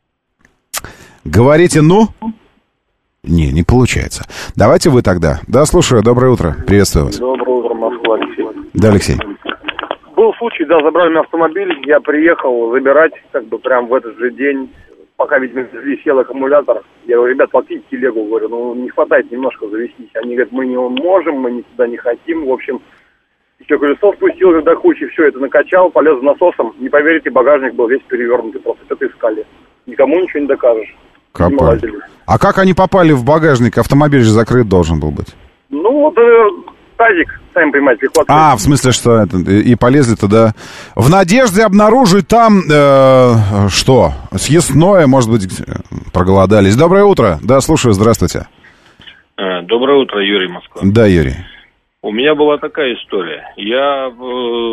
Говорите, ну? Не, не получается. Давайте вы тогда. Да, слушаю, доброе утро, приветствую вас. Доброе утро, Москва, Алексей. Да, Алексей. Был случай, да, забрали мне автомобиль, я приехал забирать, как бы прям в этот же день, пока, видимо, висел аккумулятор. Я говорю, ребят, платите телегу, говорю, ну не хватает немножко завестись. Они говорят, мы не можем, мы никуда не хотим, в общем... Еще колесо спустил до кучи, все это накачал, полез за насосом. Не поверите, багажник был весь перевернутый, просто это искали. Никому ничего не докажешь. Копали. А как они попали в багажник? Автомобиль же закрыт должен был быть. Ну, вот э, тазик, сами понимаете, легко открыть. А, в смысле, что это, и полезли туда. В надежде обнаружить там, э, что, съестное, может быть, проголодались. Доброе утро. Да, слушаю, здравствуйте. Доброе утро, Юрий, Москва. Да, Юрий. У меня была такая история. Я э,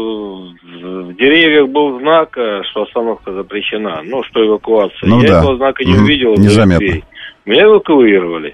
в деревьях был знак, что остановка запрещена, ну, что эвакуация. Ну, я да. этого знака не увидел. Незаметно. Меня эвакуировали.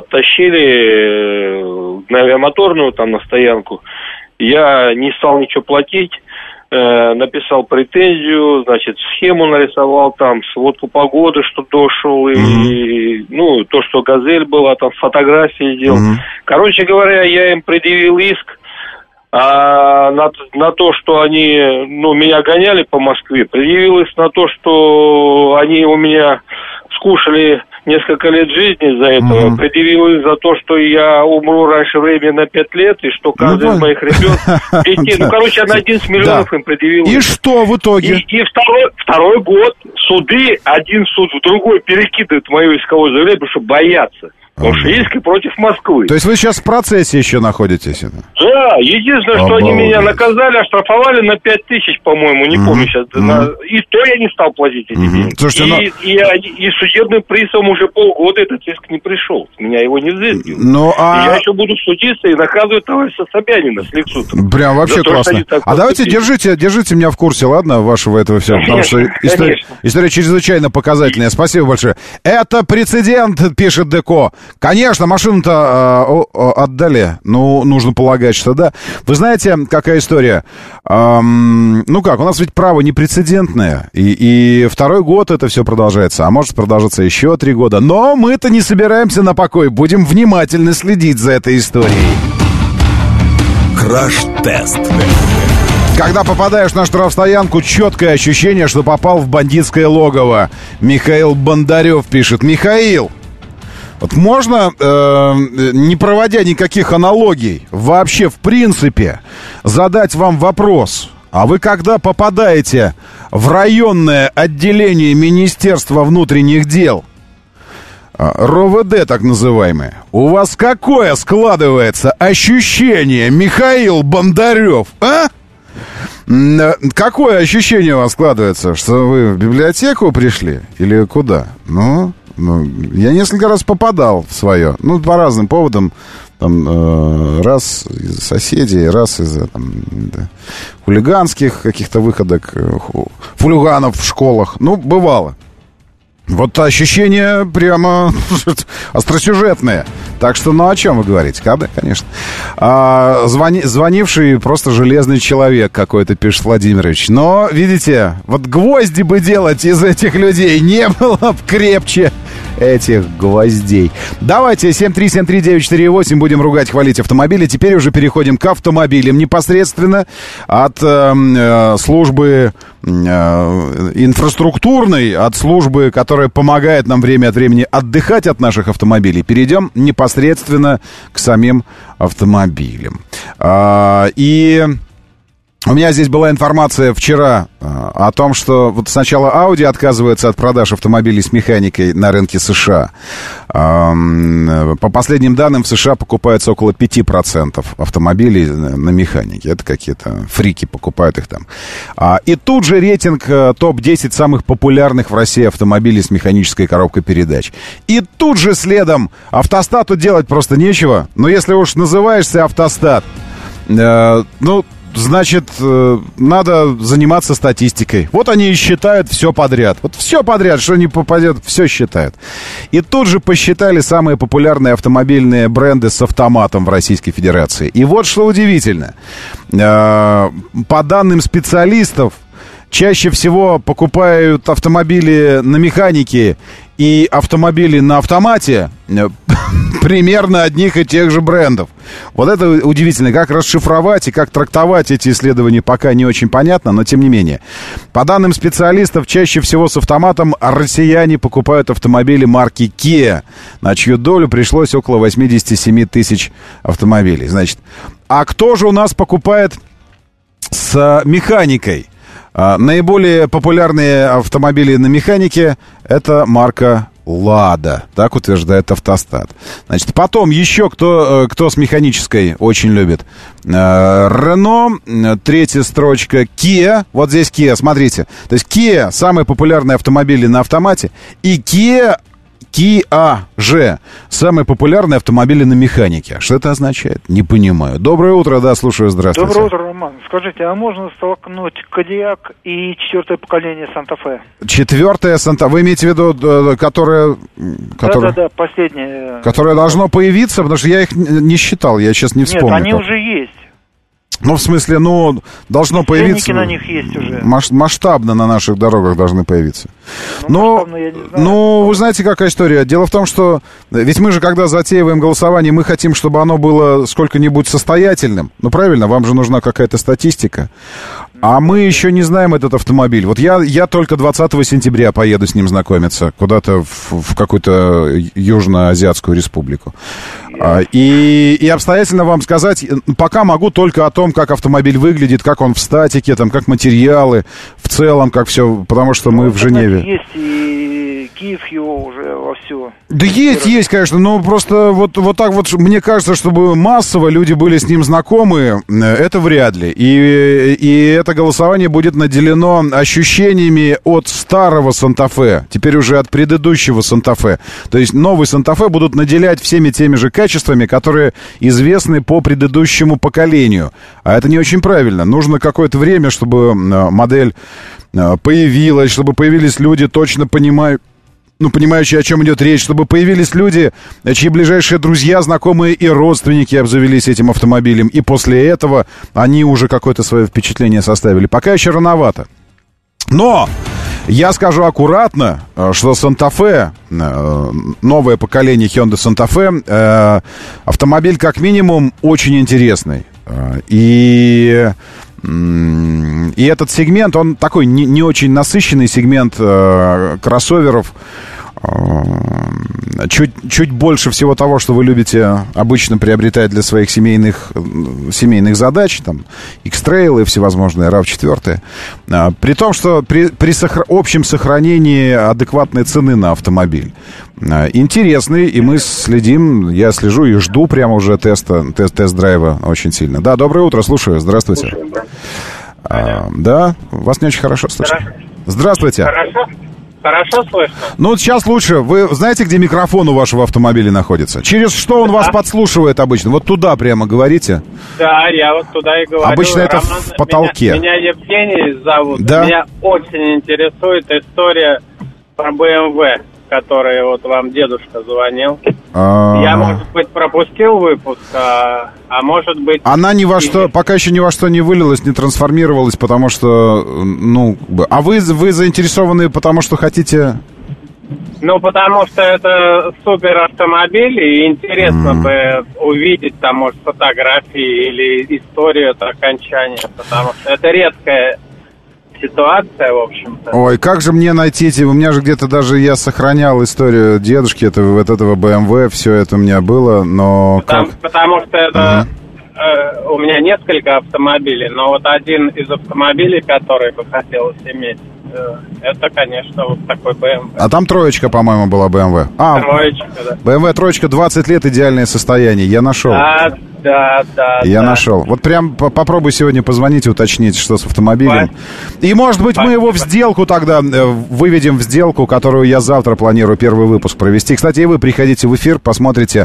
Оттащили на авиамоторную, там, на стоянку. Я не стал ничего платить. Э, написал претензию, значит, схему нарисовал там, сводку погоды, что дождь шел, и, mm-hmm. ну, то, что «Газель» была, там, фотографии сделал. Mm-hmm. Короче говоря, я им предъявил иск а, на, на то, что они, ну, меня гоняли по Москве, предъявил иск на то, что они у меня скушали несколько лет жизни из-за этого, mm-hmm. предъявил их за то, что я умру раньше времени на пять лет, и что каждый ну, из моих ребят, детей, ну, короче, на одиннадцать миллионов им предъявил. И что в итоге? И, и второй, второй год суды, один суд в другой перекидывают мое исковое заявление, потому что боятся. Потому что Ильский против Москвы. То есть вы сейчас в процессе еще находитесь? Да, единственное, что Обалдеть. они меня наказали, оштрафовали на пять тысяч, по-моему, не mm-hmm. помню сейчас. Mm-hmm. На... И то я не стал платить эти mm-hmm. деньги. Слушайте, и, но... и, и, и судебным приставом уже полгода этот иск не пришел. С меня его не взыскивают. Ну, а... Я еще буду судиться и наказывать товарища Собянина с лицу. Прям вообще то, классно. А давайте держите, держите меня в курсе, ладно, вашего этого всего. Потому что история, история чрезвычайно показательная. Спасибо большое. Это прецедент, пишет Деко. Конечно, машину-то э, отдали. Ну, нужно полагать, что да. Вы знаете, какая история? Эм, ну как, у нас ведь право непрецедентное. И, и второй год это все продолжается. А может продолжаться еще три года. Но мы-то не собираемся на покой. Будем внимательно следить за этой историей. Краш-тест. Когда попадаешь на штрафстоянку, четкое ощущение, что попал в бандитское логово. Михаил Бондарев пишет. Михаил, вот можно, э, не проводя никаких аналогий, вообще в принципе, задать вам вопрос. А вы когда попадаете в районное отделение Министерства внутренних дел, РОВД так называемое, у вас какое складывается ощущение, Михаил Бондарев, а? Какое ощущение у вас складывается, что вы в библиотеку пришли или куда? Ну, ну я несколько раз попадал в свое, ну, по разным поводам. Там, э, раз из соседей, раз из там, да, хулиганских каких-то выходок, хулиганов в школах. Ну, бывало. Вот ощущение прямо остросюжетное. Так что, ну, о чем вы говорите? Когда, конечно. А, звони, звонивший просто железный человек какой-то, пишет Владимирович. Но, видите, вот гвозди бы делать из этих людей не было бы крепче этих гвоздей. Давайте семь три семь три девять четыре восемь будем ругать, хвалить автомобили. Теперь уже переходим к автомобилям непосредственно от э, службы э, инфраструктурной, от службы, которая помогает нам время от времени отдыхать от наших автомобилей. Перейдем непосредственно к самим автомобилям. А, и... У меня здесь была информация вчера э, о том, что вот сначала Audi отказывается от продаж автомобилей с механикой на рынке США. Э, по последним данным, в США покупается около пять процентов автомобилей на механике. Это какие-то фрики покупают их там. А, и тут же рейтинг э, топ десять самых популярных в России автомобилей с механической коробкой передач. И тут же следом автостату делать просто нечего. Но если уж называешься автостат, э, ну... Значит, надо заниматься статистикой. Вот они и считают все подряд. Вот все подряд, что не попадет, все считают. И тут же посчитали самые популярные автомобильные бренды с автоматом в Российской Федерации. И вот что удивительно. По данным специалистов, чаще всего покупают автомобили на механике и автомобили на автомате примерно одних и тех же брендов. Вот это удивительно. Как расшифровать и как трактовать эти исследования, пока не очень понятно, но тем не менее. По данным специалистов, чаще всего с автоматом россияне покупают автомобили марки Kia, на чью долю пришлось около восемьдесят семь тысяч автомобилей. Значит, а кто же у нас покупает с механикой? А, наиболее популярные автомобили на механике — это марка Лада, так утверждает Автостат. Значит, потом еще кто, кто с механической очень любит. Рено, третья строчка, Kia. Вот здесь Kia, смотрите. То есть Kia — самые популярные автомобили на автомате. И Kia... Kia же самые популярные автомобили на механике. Что это означает? Не понимаю. Доброе утро, да, слушаю, здравствуйте. Доброе утро, Роман. Скажите, а можно столкнуть Кодиак и четвертое поколение Санта-Фе? Четвертое Санта... Вы имеете в виду, которое... которое... Да-да-да, последнее. Которое должно появиться, потому что я их не считал, я сейчас не вспомню. Нет, они как. уже есть. Ну, в смысле, ну, должно появиться... Ценники на них есть уже. Масштабно на наших дорогах должны появиться. Ну, Но, я не знаю, ну вы знаете, какая история? Дело в том, что... Ведь мы же, когда затеиваем голосование, мы хотим, чтобы оно было сколько-нибудь состоятельным. Ну, правильно, вам же нужна какая-то статистика. А мы еще не знаем этот автомобиль. Вот я, я только двадцатого сентября поеду с ним знакомиться. Куда-то в, в какую-то южноазиатскую республику. А, и, и обстоятельно вам сказать, пока могу только о том, как автомобиль выглядит, как он в статике, там, как материалы, в целом, как все, потому что мы в Женеве. Есть и негатив его уже вовсю. Да есть, есть, конечно, но просто вот, вот так вот, мне кажется, чтобы массово люди были с ним знакомы, это вряд ли. И, и это голосование будет наделено ощущениями от старого Санта-Фе, теперь уже от предыдущего Санта-Фе. То есть новый Санта-Фе будут наделять всеми теми же качествами, которые известны по предыдущему поколению. А это не очень правильно. Нужно какое-то время, чтобы модель появилась, чтобы появились люди, точно понимающие, ну, понимающие, о чем идет речь, чтобы появились люди, чьи ближайшие друзья, знакомые и родственники обзавелись этим автомобилем, и после этого они уже какое-то свое впечатление составили. Пока еще рановато. Но я скажу аккуратно, что Санта-Фе, новое поколение Hyundai Санта-Фе, автомобиль как минимум очень интересный. И... И этот сегмент, он такой не, не очень насыщенный сегмент э, кроссоверов. Э, чуть, чуть больше всего того, что вы любите обычно приобретать для своих семейных, семейных задач. Там X-Trail и всевозможные рав четыре. Э, при том, что при, при сохра- общем сохранении адекватной цены на автомобиль. Э, интересный, и мы следим, я слежу и жду прямо уже теста, тест, тест-драйва очень сильно. Да, доброе утро, слушаю, здравствуйте. Слушаю, да. А, да, вас не очень хорошо слышно. Здравствуйте. Хорошо, хорошо слышно. Ну, вот сейчас лучше. Вы знаете, где микрофон у вашего автомобиля находится? Через что он да. вас подслушивает обычно? Вот туда прямо говорите? Да, я вот туда и говорю. Обычно это Роман, в потолке. Меня, меня Евгений зовут. Да? Меня очень интересует история про бэ эм вэ, который вот вам дедушка звонил. А-а-а. Я, может быть, пропустил выпуск, а, а может быть... Она ни во что, пока еще ни во что не вылилась, не трансформировалась, потому что, ну... А вы, вы заинтересованы, потому что хотите... Ну, потому что это супер автомобиль, и интересно mm. бы увидеть там, может, фотографии или историю от окончания, потому что это редкая ситуация, в общем-то. Ой, как же мне найти эти... У меня же где-то даже я сохранял историю дедушки, этого, вот этого бэ эм вэ, все это у меня было, но... Потому, как? потому что это... Uh-huh. Э, у меня несколько автомобилей, но вот один из автомобилей, который бы хотелось иметь, э, это, конечно, вот такой бэ эм вэ. А там троечка, по-моему, была бэ эм вэ. А, троечка, да. бэ эм вэ троечка, двадцать лет, идеальное состояние, я нашел. Да, да, да. Я да. нашел. Вот прям попробуй сегодня позвонить, уточнить, что с автомобилем. Спасибо. И, может быть, мы его в сделку тогда выведем в сделку, которую я завтра планирую первый выпуск провести. Кстати, и вы приходите в эфир, посмотрите.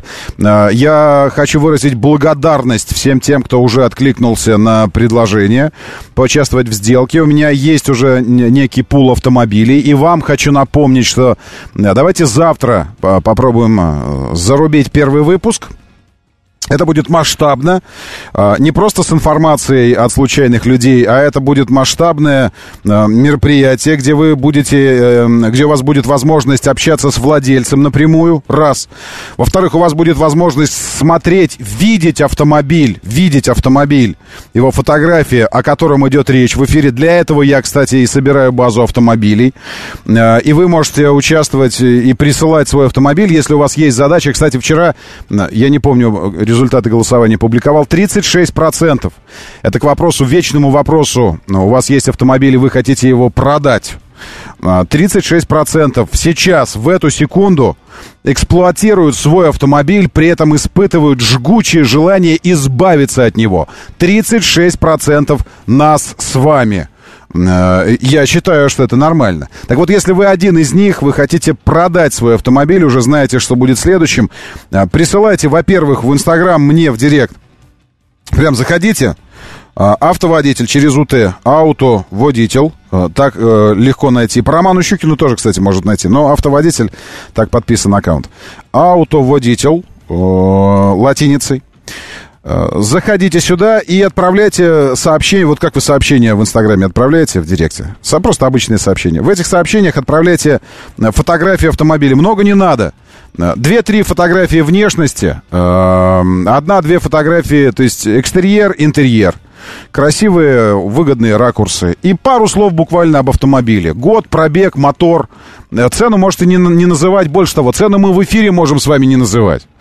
Я хочу выразить благодарность всем тем, кто уже откликнулся на предложение поучаствовать в сделке. У меня есть уже некий пул автомобилей. И вам хочу напомнить, что давайте завтра попробуем зарубить первый выпуск. Это будет масштабно, не просто с информацией от случайных людей, а это будет масштабное мероприятие, где вы будете, где у вас будет возможность общаться с владельцем напрямую, раз. Во-вторых, у вас будет возможность смотреть, видеть автомобиль, видеть автомобиль, его фотографии, о котором идет речь в эфире. Для этого я, кстати, и собираю базу автомобилей. И вы можете участвовать и присылать свой автомобиль, если у вас есть задача. Кстати, вчера, я не помню, результаты голосования публиковал, тридцать шесть процентов. Это к вопросу, вечному вопросу. У вас есть автомобиль, и вы хотите его продать. тридцать шесть процентов сейчас, в эту секунду, эксплуатируют свой автомобиль, при этом испытывают жгучее желание избавиться от него. тридцать шесть процентов нас с вами. Я считаю, что это нормально. Так вот, если вы один из них, вы хотите продать свой автомобиль, уже знаете, что будет следующим, присылайте, во-первых, в Инстаграм мне в директ. Прям заходите. Автоводитель через УТ, автоводитель. Так легко найти. По Роману Щукину тоже, кстати, может найти. Но автоводитель, так подписан аккаунт. Автоводитель латиницей. Заходите сюда и отправляйте сообщения. Вот как вы сообщения в Инстаграме отправляете в директе? Просто обычные сообщения. В этих сообщениях отправляйте фотографии автомобиля. Много не надо. Две-три фотографии внешности. Одна-две фотографии, то есть экстерьер, интерьер. Красивые, выгодные ракурсы. И пару слов буквально об автомобиле. Год, пробег, мотор. Цену можете не, не называть. Больше того, цену мы в эфире можем с вами не называть.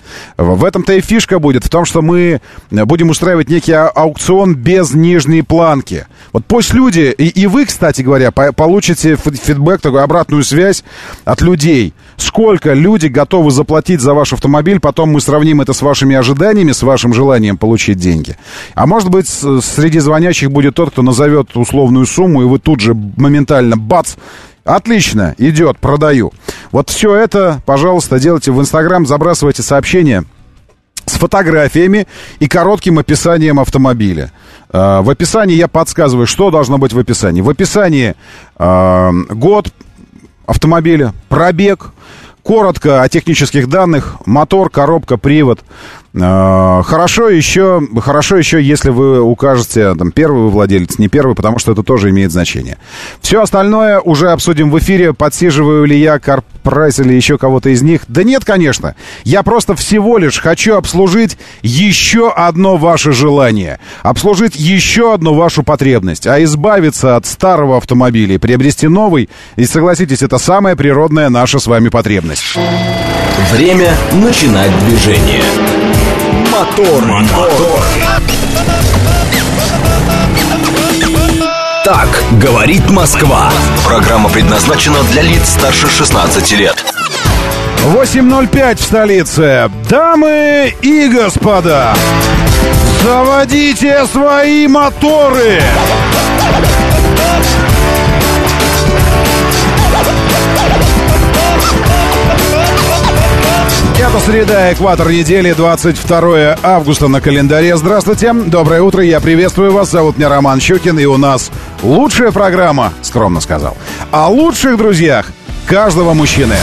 В этом-то и фишка будет, в том, что мы будем устраивать некий аукцион без нижней планки. Вот пусть люди, и, и вы, кстати говоря, по- получите фидбэк, такую обратную связь от людей. Сколько люди готовы заплатить за ваш автомобиль, потом мы сравним это с вашими ожиданиями, с вашим желанием получить деньги. А может быть, среди звонящих будет тот, кто назовет условную сумму, и вы тут же моментально бац, отлично, идет, продаю. Вот все это, пожалуйста, делайте в Инстаграм, забрасывайте сообщения с фотографиями и коротким описанием автомобиля. Э, в описании я подсказываю, что должно быть в описании. В описании э, год автомобиля, пробег, коротко о технических данных, мотор, коробка, привод. Хорошо еще, хорошо еще, если вы укажете, там, первый вы владелец, не первый, потому что это тоже имеет значение. Все остальное уже обсудим в эфире. Подсиживаю ли я CarPrice или еще кого-то из них? Да нет, конечно. Я просто всего лишь хочу обслужить еще одно ваше желание. Обслужить еще одну вашу потребность. А избавиться от старого автомобиля и приобрести новый, и согласитесь, это самая природная наша с вами потребность. Время начинать движение. Мотор, мотор. Так говорит Москва. Программа предназначена для лиц старше шестнадцати лет. восемь ноль пять в столице. Дамы и господа, заводите свои моторы. Это среда, экватор недели, двадцать второе августа на календаре. Здравствуйте, доброе утро, я приветствую вас. Зовут меня Роман Щукин, и у нас лучшая программа, скромно сказал, о лучших друзьях каждого мужчины.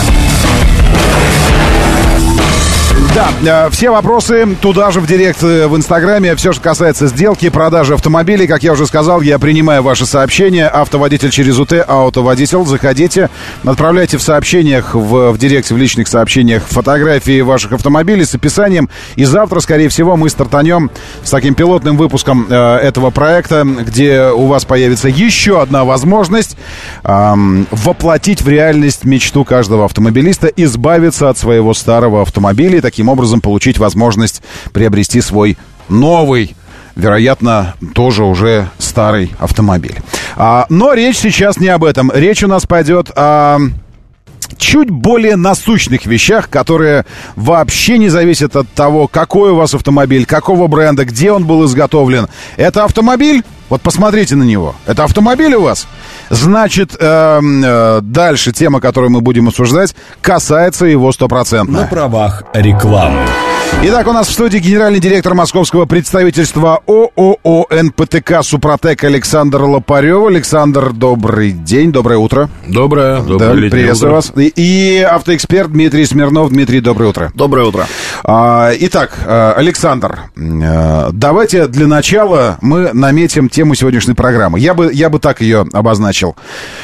Да, все вопросы туда же в директ в Инстаграме. Все, что касается сделки, продажи автомобилей. Как я уже сказал, я принимаю ваши сообщения. Автоводитель через УТ, автоводитель. Заходите, отправляйте в сообщениях, в, в директе, в личных сообщениях фотографии ваших автомобилей с описанием. И завтра, скорее всего, мы стартанем с таким пилотным выпуском э, этого проекта, где у вас появится еще одна возможность э, воплотить в реальность мечту каждого автомобилиста, избавиться от своего старого автомобиля и таким образом получить возможность приобрести свой новый, вероятно, тоже уже старый автомобиль. А, но речь сейчас не об этом. Речь у нас пойдет о чуть более насущных вещах, которые вообще не зависят от того, какой у вас автомобиль, какого бренда, где он был изготовлен. Это автомобиль? Вот посмотрите на него. Это автомобиль у вас? Значит, э, э, дальше тема, которую мы будем обсуждать, касается его стопроцентно. На правах рекламы. Итак, у нас в студии генеральный директор московского представительства ООО эн пэ тэ ка «Супротек» Александр Лопарев. Александр, добрый день, доброе утро. Доброе, доброе да, летнее приветствую утро. вас. И, и автоэксперт Дмитрий Смирнов. Дмитрий, доброе утро. Доброе утро. А, итак, Александр, давайте для начала мы наметим тему сегодняшней программы. Я бы, я бы так ее обозначил.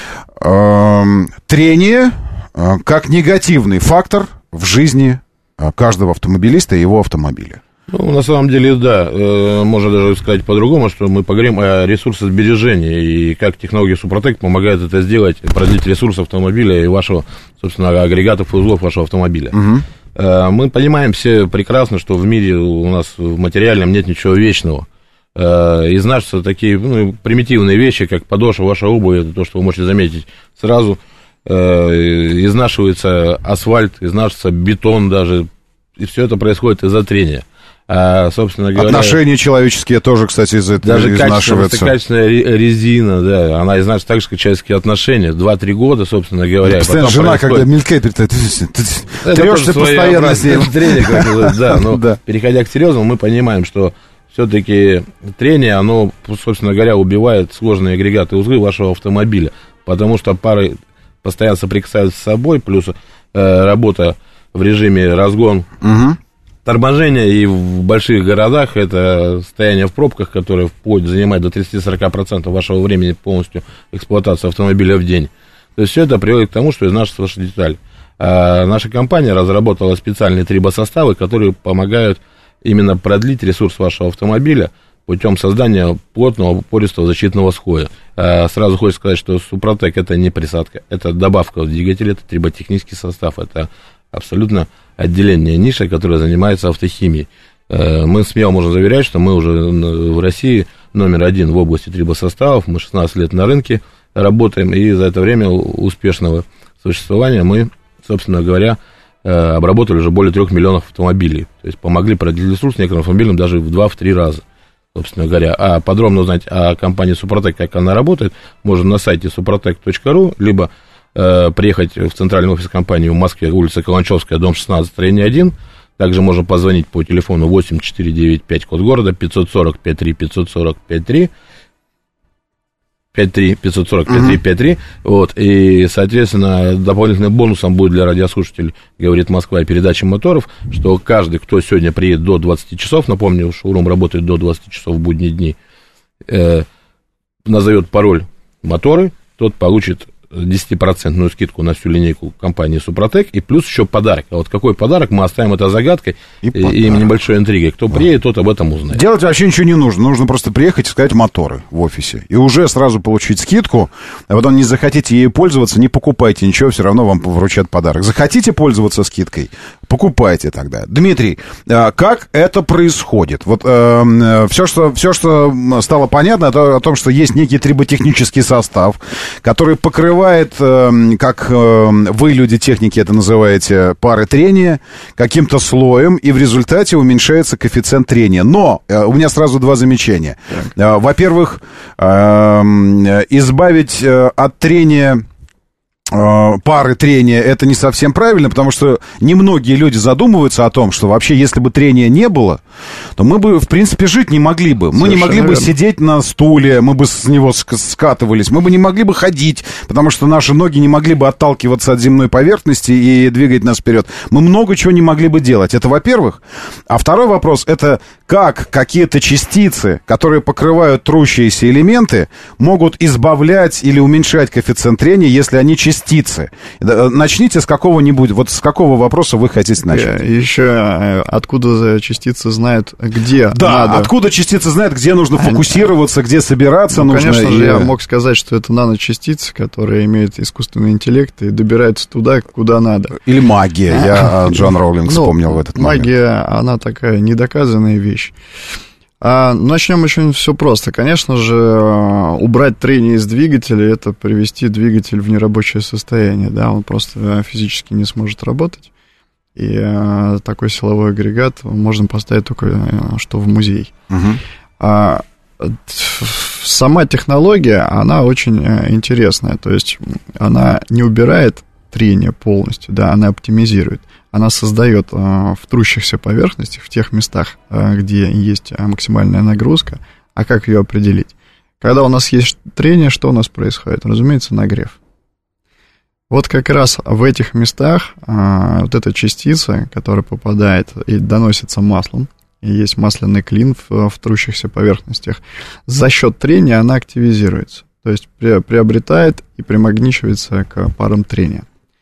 Трение как негативный фактор в жизни каждого автомобилиста и его автомобиля. Ну, на самом деле, да, э, можно даже сказать по-другому, что мы поговорим о ресурсосбережении и как технология Супротек помогает это сделать, продлить ресурс автомобиля и вашего, собственно, агрегатов и узлов вашего автомобиля. Угу. Э, мы понимаем все прекрасно, что в мире у нас в материальном нет ничего вечного. Э, изнашиваются такие, ну, примитивные вещи, как подошва вашей обуви, это то, что вы можете заметить сразу. Изнашивается асфальт, изнашивается бетон даже, и все это происходит из-за трения. А, собственно говоря, отношения человеческие тоже, кстати, из-за этого даже изнашиваются. Даже качественная резина, да, она изнашивается так же, как человеческие отношения. Два-три года, собственно говоря. Постоянно жена, происходит... когда мелькает, ты, ты, ты трешься постоянно с ней. Трение, да, но переходя к серьезному, мы понимаем, что все-таки трение, оно, собственно говоря, убивает сложные агрегаты и узлы вашего автомобиля, потому что пары постоянно соприкасаются с собой, плюс э, работа в режиме разгон, угу. торможение, и в больших городах это стояние в пробках, которое вплоть занимает до тридцать-сорок процентов вашего времени полностью эксплуатации автомобиля в день. То есть все это приводит к тому, что изнашивается ваша деталь. А наша компания разработала специальные трибосоставы, которые помогают именно продлить ресурс вашего автомобиля путем создания плотного пористого защитного слоя. Сразу хочется сказать, что Супротек — это не присадка, это добавка в двигатель, это триботехнический состав, это абсолютно отдельная ниша, которая занимается автохимией. Мы смело можем заверять, что мы уже в России номер один в области трибосоставов, мы шестнадцать лет на рынке работаем, и за это время успешного существования мы, собственно говоря, обработали уже более трех миллионов автомобилей. То есть помогли продлить ресурс некоторым автомобилям даже в два-три раза, собственно говоря. А подробно узнать о компании «Супротек», как она работает, можно на сайте супротек точка ру, либо э, приехать в центральный офис компании в Москве, улица Каланчевская, дом шестнадцать, строение один. Также можно позвонить по телефону восемь четыре девять пять, код города, пятьсот сорок пятьдесят три пятьсот сорок пятьдесят три. пять три пятьсот сорок пять три пять три, вот, и, соответственно, дополнительным бонусом будет для радиослушателей, говорит Москва, и передачи моторов, что каждый, кто сегодня приедет до двадцати часов, напомню, шоурум работает до двадцати часов в будние дни, э, назовет пароль моторы, тот получит десятипроцентную скидку на всю линейку компании «Супротек», и плюс еще подарок. А вот какой подарок, мы оставим это загадкой и, и небольшой интригой. Кто приедет, тот об этом узнает. Делать вообще ничего не нужно. Нужно просто приехать и сказать моторы в офисе. И уже сразу получить скидку. А потом не захотите ею пользоваться, не покупайте ничего, все равно вам вручат подарок. Захотите пользоваться скидкой, покупайте тогда. Дмитрий, как это происходит? Вот э, все, что, все, что стало понятно, это о том, что есть некий триботехнический состав, который покрывает, как вы, люди техники, это называете, пары трения, каким-то слоем, и в результате уменьшается коэффициент трения. Но у меня сразу два замечания. Так. Во-первых, избавить от трения... пары трения, это не совсем правильно, потому что немногие люди задумываются о том, что вообще, если бы трения не было, то мы бы, в принципе, жить не могли бы. Мы Совершенно не могли верно. бы сидеть на стуле, мы бы с него скатывались, мы бы не могли бы ходить, потому что наши ноги не могли бы отталкиваться от земной поверхности и двигать нас вперед. Мы много чего не могли бы делать. Это, во-первых. А второй вопрос, это как какие-то частицы, которые покрывают трущиеся элементы, могут избавлять или уменьшать коэффициент трения, если они частицы. Частицы. Начните с какого-нибудь, вот с какого вопроса вы хотите начать? Еще откуда частицы знают, где да, надо. Откуда частицы знают, где нужно фокусироваться, где собираться ну, нужно. Конечно и... же, я мог сказать, что это наночастицы, которые имеют искусственный интеллект и добираются туда, куда надо. Или магия. Я Джон Роулинг вспомнил в этот момент. Магия, она такая недоказанная вещь. А, начнем очень все просто. Конечно же, убрать трение из двигателя — это привести двигатель в нерабочее состояние. Да? Он просто физически не сможет работать. И а, такой силовой агрегат можно поставить только а, что в музей. Угу. А, сама технология, она очень а, интересная. То есть она не убирает трение полностью, да, она оптимизирует. Она создает а, в трущихся поверхностях, в тех местах, а, где есть а, максимальная нагрузка. А как ее определить? Когда у нас есть трение, что у нас происходит? Разумеется, нагрев. Вот как раз в этих местах а, вот эта частица, которая попадает и доносится маслом, и есть масляный клин в, в трущихся поверхностях, за счет трения она активизируется. То есть при, приобретает и примагничивается к парам трения.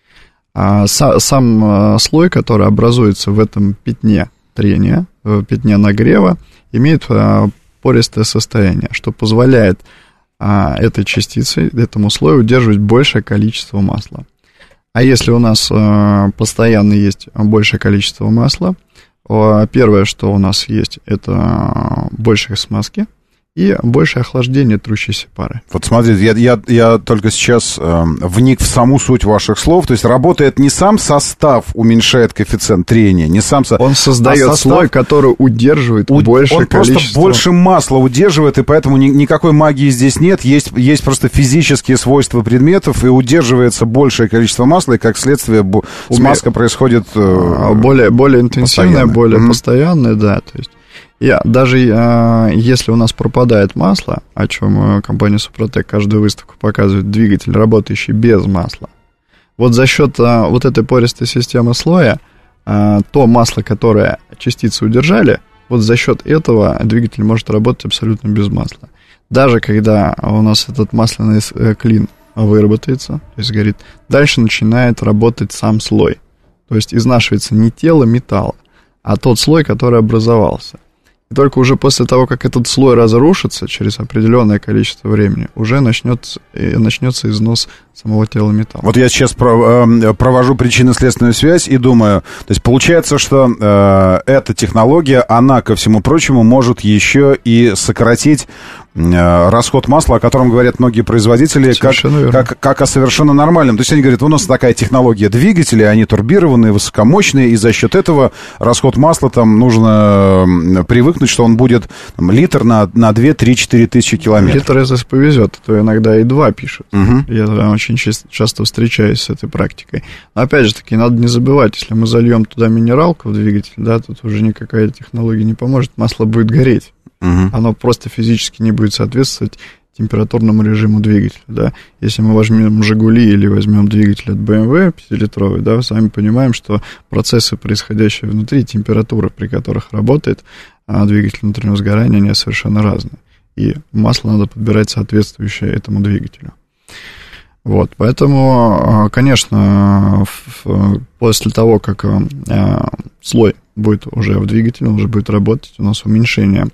А сам слой, который образуется в этом пятне трения, в пятне нагрева, имеет пористое состояние, что позволяет этой частице, этому слою удерживать большее количество масла. А если у нас постоянно есть большее количество масла, первое, что у нас есть, это большие смазки и большее охлаждение трущейся пары. Вот смотрите, я, я, я только сейчас э, вник в саму суть ваших слов. То есть работает не сам состав, уменьшает коэффициент трения, не сам состав. Он создает а состав, слой, который удерживает у, большее он количество. Он просто больше масла удерживает, и поэтому ни, никакой магии здесь нет. Есть, есть просто физические свойства предметов, и удерживается большее количество масла, и как следствие бу- смазка происходит э, более, более интенсивная, более mm-hmm. постоянная, да, то есть. И даже э, если у нас пропадает масло, о чем компания Супротек каждую выставку показывает, двигатель, работающий без масла, вот за счет э, вот этой пористой системы слоя, э, то масло, которое частицы удержали, вот за счет этого двигатель может работать абсолютно без масла. Даже когда у нас этот масляный клин выработается, то есть горит, дальше начинает работать сам слой. То есть изнашивается не тело металла, а тот слой, который образовался. И только уже после того, как этот слой разрушится, через определенное количество времени, уже начнется, начнется износ самого тела металла. Вот я сейчас провожу причинно-следственную связь и думаю, то есть получается, что э, эта технология, она, ко всему прочему, может еще и сократить э, расход масла, о котором говорят многие производители, как, как, как о совершенно нормальном. То есть они говорят, у нас такая технология двигателей, они турбированные, высокомощные, и за счет этого расход масла там нужно привыкнуть, что он будет там, литр на, на две-три-четыре тысячи километров. Литр, если повезет, то иногда и два пишут. Угу. Я очень Очень часто встречаюсь с этой практикой. Но опять же таки, надо не забывать, если мы зальем туда минералку в двигатель, да, тут уже никакая технология не поможет, масло будет гореть. Угу. Оно просто физически не будет соответствовать температурному режиму двигателя, да. Если мы возьмем «Жигули» или возьмем двигатель от бэ эм вэ пятилитровый, да, сами понимаем, что процессы, происходящие внутри, температура, при которых работает а двигатель внутреннего сгорания, они совершенно разные. И масло надо подбирать соответствующее этому двигателю. Вот, поэтому, конечно, после того, как слой будет уже в двигателе, он уже будет работать, у нас уменьшение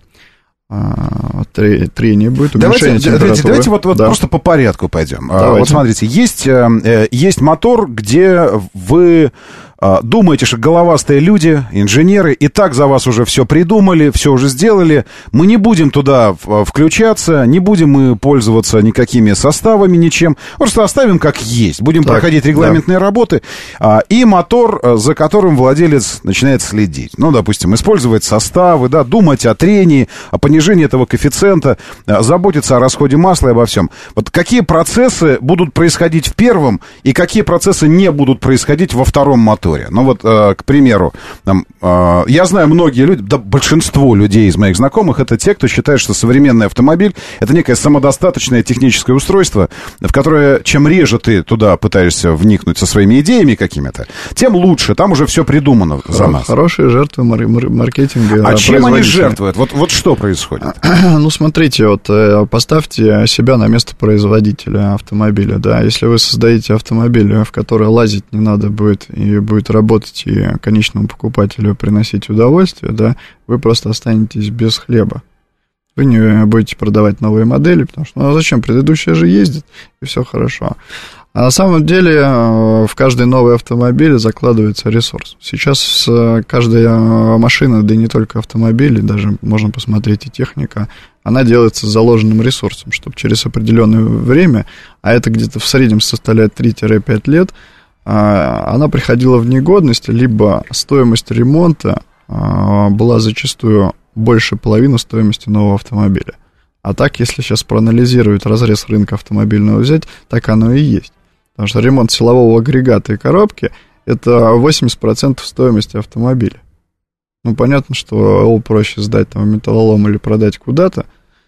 трения будет, уменьшение давайте, температуры. Давайте, давайте вот, вот да. просто по порядку пойдем. Давайте. Вот смотрите, есть, есть мотор, где вы думаете, что головастые люди, инженеры, и так за вас уже все придумали, все уже сделали. Мы не будем туда включаться, не будем мы пользоваться никакими составами, ничем. Просто оставим как есть. Будем так, проходить регламентные да. работы. И мотор, за которым владелец начинает следить. Ну, допустим, использовать составы, да, думать о трении, о понижении этого коэффициента, заботиться о расходе масла и обо всем. Вот какие процессы будут происходить в первом, и какие процессы не будут происходить во втором моторе? Ну вот, э, к примеру, там, э, я знаю многие люди, да большинство людей из моих знакомых, это те, кто считает, что современный автомобиль это некое самодостаточное техническое устройство, в которое чем реже ты туда пытаешься вникнуть со своими идеями какими-то, тем лучше, там уже все придумано за нас. Хорошие жертвы мар- мар- маркетинга. А чем они жертвуют? Вот, вот что происходит? Ну, смотрите, вот поставьте себя на место производителя автомобиля, да, если вы создаете автомобиль, в который лазить не надо будет и будет работать и конечному покупателю приносить удовольствие, да, вы просто останетесь без хлеба. Вы не будете продавать новые модели, потому что, ну, а зачем? Предыдущая же ездит, и все хорошо. А на самом деле в каждый новый автомобиль закладывается ресурс. Сейчас каждая машина, да и не только автомобили, даже можно посмотреть и техника, она делается с заложенным ресурсом, чтобы через определенное время, а это где-то в среднем составляет три-пять лет, она приходила в негодность, либо стоимость ремонта была зачастую больше половины стоимости нового автомобиля. А так, если сейчас проанализировать разрез рынка автомобильного взять, так оно и есть. Потому что ремонт силового агрегата и коробки – это восемьдесят процентов стоимости автомобиля. Ну, понятно, что его проще сдать там в металлолом или продать куда-то,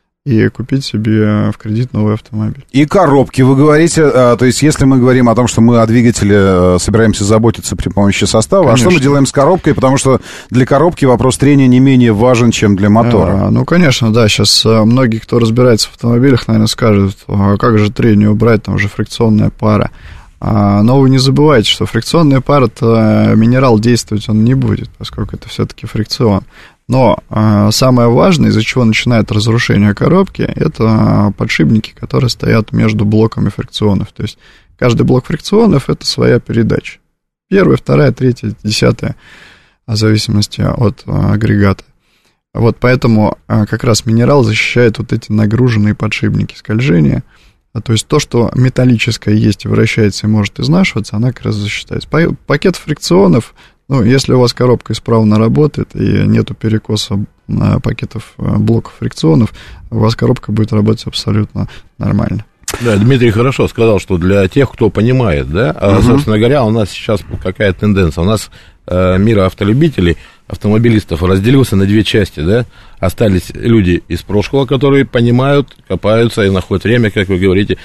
и купить себе в кредит новый автомобиль. И коробки, вы говорите, а, то есть если мы говорим о том, что мы о двигателе собираемся заботиться при помощи состава, конечно. А что мы делаем с коробкой, потому что для коробки вопрос трения не менее важен, чем для мотора. А, ну, конечно, да, сейчас многие, кто разбирается в автомобилях, наверное, скажут, а как же трение убрать, там же фрикционная пара. А, но вы не забывайте, что фрикционная пара-то минерал действовать он не будет, поскольку это все-таки фрикцион. Но э, самое важное, из-за чего начинает разрушение коробки, это подшипники, которые стоят между блоками фрикционов. То есть каждый блок фрикционов – это своя передача. Первая, вторая, третья, десятая, в зависимости от э, агрегата. Вот поэтому э, как раз минерал защищает вот эти нагруженные подшипники скольжения. А, то есть то, что металлическое есть и вращается и может изнашиваться, она как раз защищается. Пакет фрикционов. Ну, если у вас коробка исправно работает и нету перекоса пакетов блоков фрикционов, у вас коробка будет работать абсолютно нормально. Да, Дмитрий хорошо сказал, что для тех, кто понимает, да, а, угу. собственно говоря, у нас сейчас какая тенденция, у нас э, мир автолюбителей, автомобилистов разделился на две части, да, остались люди из прошлого, которые понимают, копаются и находят время, как вы говорите,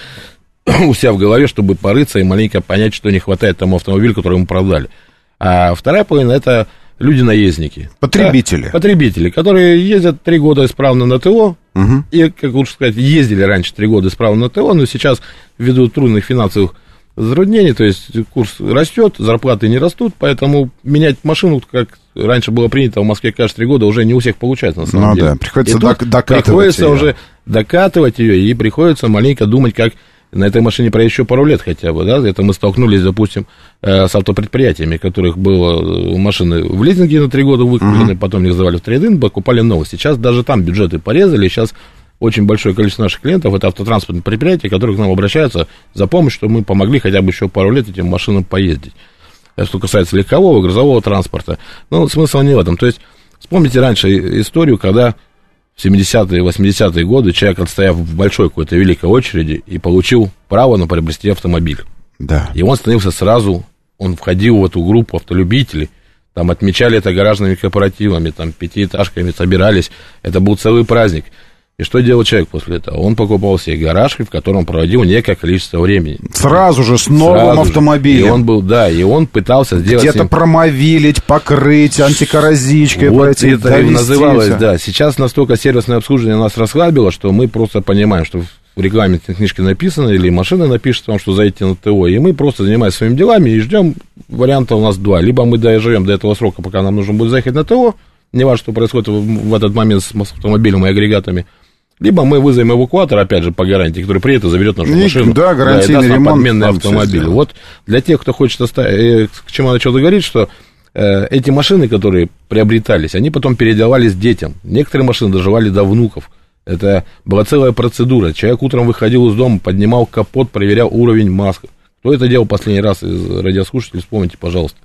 у себя в голове, чтобы порыться и маленько понять, что не хватает тому автомобилю, который ему продали. А вторая половина – это люди-наездники. Потребители. Да, потребители, которые ездят три года исправно на ТО, угу. и, как лучше сказать, ездили раньше три года исправно на ТО, но сейчас ввиду трудных финансовых затруднений, то есть курс растет, зарплаты не растут, поэтому менять машину, как раньше было принято в Москве каждые три года, уже не у всех получается, на самом ну, деле. Да, приходится и док- докатывать приходится ее. уже докатывать ее, и приходится маленько думать, как на этой машине проедет еще пару лет хотя бы, да, это мы столкнулись, допустим, с автопредприятиями, у которых было машины в лизинге на три года выкуплены, uh-huh. потом их сдавали в трейд-ин, покупали новые. Сейчас даже там бюджеты порезали, сейчас очень большое количество наших клиентов, это автотранспортные предприятия, которые к нам обращаются за помощью, чтобы мы помогли хотя бы еще пару лет этим машинам поездить. Это что касается легкового, грузового транспорта. Но смысл не в этом. То есть, вспомните раньше историю, когда в семидесятые, восьмидесятые годы человек, отстояв в большой какой-то великой очереди, и получил право на приобрести автомобиль. Да. И он становился сразу, он входил в эту группу автолюбителей, там отмечали это гаражными корпоративами, там пятиэтажками собирались, это был целый праздник. И что делал человек после этого? Он покупал себе гараж, в котором проводил некое количество времени. Сразу же, с новым Сразу автомобилем. Же. И он был, да, и он пытался сделать... Где-то им... промовилить, покрыть, антикоррозичкой вот пройти, это довести. называлось, да. Сейчас настолько сервисное обслуживание нас расслабило, что мы просто понимаем, что в регламенте книжки написано, или машина напишет вам, что зайдите на ТО, и мы просто занимаемся своими делами и ждем варианта у нас два. Либо мы доживем до этого срока, пока нам нужно будет заехать на ТО, не важно, что происходит в этот момент с автомобилем и агрегатами, либо мы вызовем эвакуатор, опять же, по гарантии, который приедет и заберет нашу и, машину. Да, гарантийный да, ремонт. Подменный автомобиль. Вот для тех, кто хочет оставить, к чему я начал говорить, что э, эти машины, которые приобретались, они потом передавались детям. Некоторые машины доживали до внуков. Это была целая процедура. Человек утром выходил из дома, поднимал капот, проверял уровень масок. Кто это делал последний раз из радиослушателей, вспомните, пожалуйста.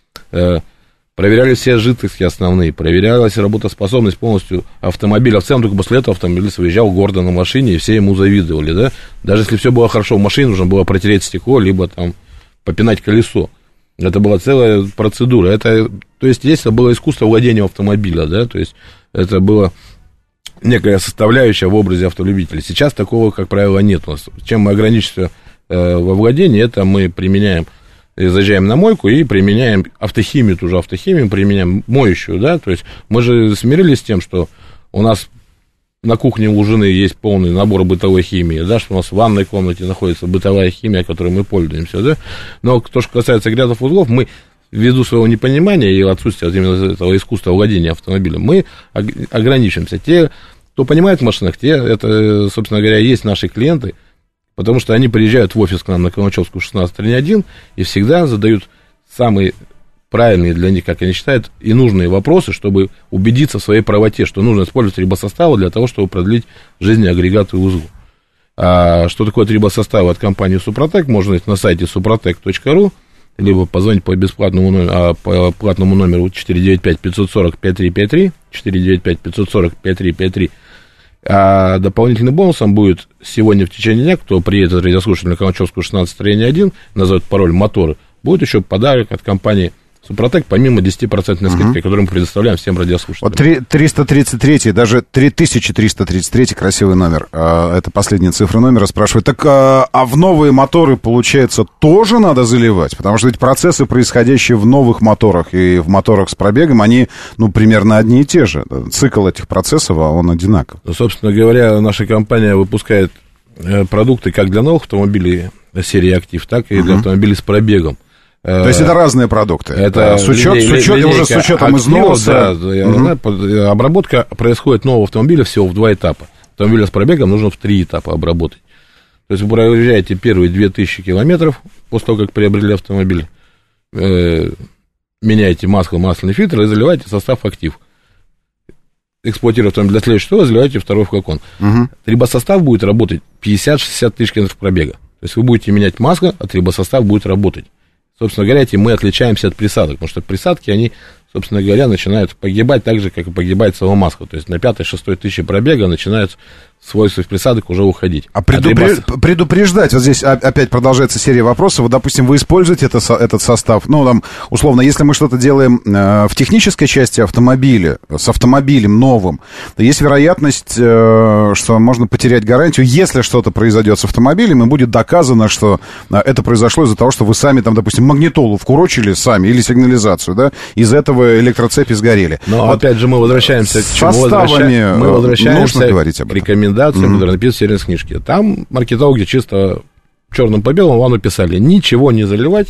Э, Проверяли все жидкости основные, проверялась работоспособность полностью автомобиля. В целом, только после этого автомобиль выезжал гордо на машине, и все ему завидовали, да. Даже если все было хорошо в машине, нужно было протереть стекло, либо там попинать колесо. Это была целая процедура. Это, то есть, здесь было искусство владения автомобиля, да, то есть, это было некая составляющая в образе автолюбителя. Сейчас такого, как правило, нет у нас. Чем мы ограничимся э, во владении, это мы применяем... заезжаем на мойку и применяем автохимию, ту же автохимию, применяем моющую, да, то есть мы же смирились с тем, что у нас на кухне у жены есть полный набор бытовой химии, да, что у нас в ванной комнате находится бытовая химия, которой мы пользуемся, да, но то, что касается агрегатов узлов, мы ввиду своего непонимания и отсутствия именно этого искусства владения автомобилем, мы ограничимся. Те, кто понимает в машинах, те, это, собственно говоря, есть наши клиенты, потому что они приезжают в офис к нам на Каланчевскую шестнадцать один и всегда задают самые правильные для них, как они считают, и нужные вопросы, чтобы убедиться в своей правоте, что нужно использовать трибосоставы для того, чтобы продлить жизнь агрегата и узлу. А что такое трибосоставы от компании Супротек, можно найти на сайте супротек точка ру, либо позвонить по бесплатному номеру, по платному номеру четыре девять пять пятьсот сорок пять три пять три, четыре девять пять пятьсот сорок пять три пять три. А дополнительным бонусом будет сегодня в течение дня, кто приедет радиослушатель на Каланчевскую шестнадцать один, назовет пароль «Моторы», будет еще подарок от компании Супротек, помимо десятипроцентной скидки, uh-huh. которую мы предоставляем всем радиослушателям. Вот триста тридцать три, даже три тысячи триста тридцать три, красивый номер, это последняя цифра номера, спрашивает, так а в новые моторы, получается, тоже надо заливать? Потому что ведь процессы, происходящие в новых моторах и в моторах с пробегом, они, ну, примерно одни и те же. Цикл этих процессов, он одинаков. Ну, собственно говоря, наша компания выпускает продукты как для новых автомобилей серии «Актив», так и uh-huh. для автомобилей с пробегом. То есть это разные продукты. Это с, учет, линей, с учетом, уже с учетом актива, износа. Да, угу. Обработка происходит нового автомобиля всего в два этапа. Автомобиля с пробегом нужно в три этапа обработать. То есть вы проезжаете первые две тысячи километров после того, как приобрели автомобиль, э, меняете масло, масляный фильтр и заливаете состав «Актив». Эксплуатируя автомобиль для следующего, заливаете второй флакон. Угу. Трибосостав будет работать пятьдесят-шестьдесят тысяч километров пробега. То есть вы будете менять масло, а трибосостав будет работать. Собственно говоря, этим мы отличаемся от присадок, потому что присадки, они, собственно говоря, начинают погибать так же, как и погибает само масло. То есть на пятой-шестой тысячи пробега начинают свойства присадок уже уходить. А, предупре... а предупреждать, вот здесь опять продолжается серия вопросов. Вот, допустим, вы используете это, этот состав, ну, там, условно, если мы что-то делаем э, в технической части автомобиля, с автомобилем новым, то есть вероятность, э, что можно потерять гарантию, если что-то произойдет с автомобилем, и будет доказано, что э, это произошло из-за того, что вы сами, там, допустим, магнитолу вкурочили сами, или сигнализацию, да, из-за этого электроцепи сгорели. Но, вот, опять же, мы возвращаемся к чему? Составами мы возвращаемся нужно говорить об этом. Рекомендации, mm-hmm. которые написаны в сервисной книжке. Там маркетологи чисто черным по белому вам написали: ничего не заливать,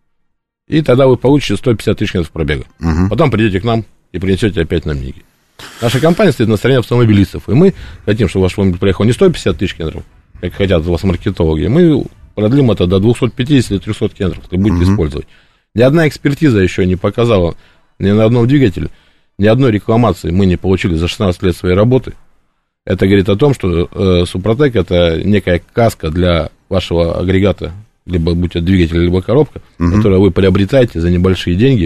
и тогда вы получите сто пятьдесят тысяч километров пробега. Mm-hmm. Потом придете к нам и принесете опять нам деньги. Наша компания стоит на стороне автомобилистов, и мы хотим, чтобы ваш автомобиль проехал не сто пятьдесят тысяч километров, как хотят у вас маркетологи, мы продлим это до двухсот пятидесяти - трехсот километров, вы будете uh-huh. использовать. Ни одна экспертиза еще не показала ни на одном двигателе, ни одной рекламации мы не получили за шестнадцать лет своей работы. Это говорит о том, что э, Супротек — это некая каска для вашего агрегата, либо будь это двигатель, либо коробка, uh-huh. которую вы приобретаете за небольшие деньги.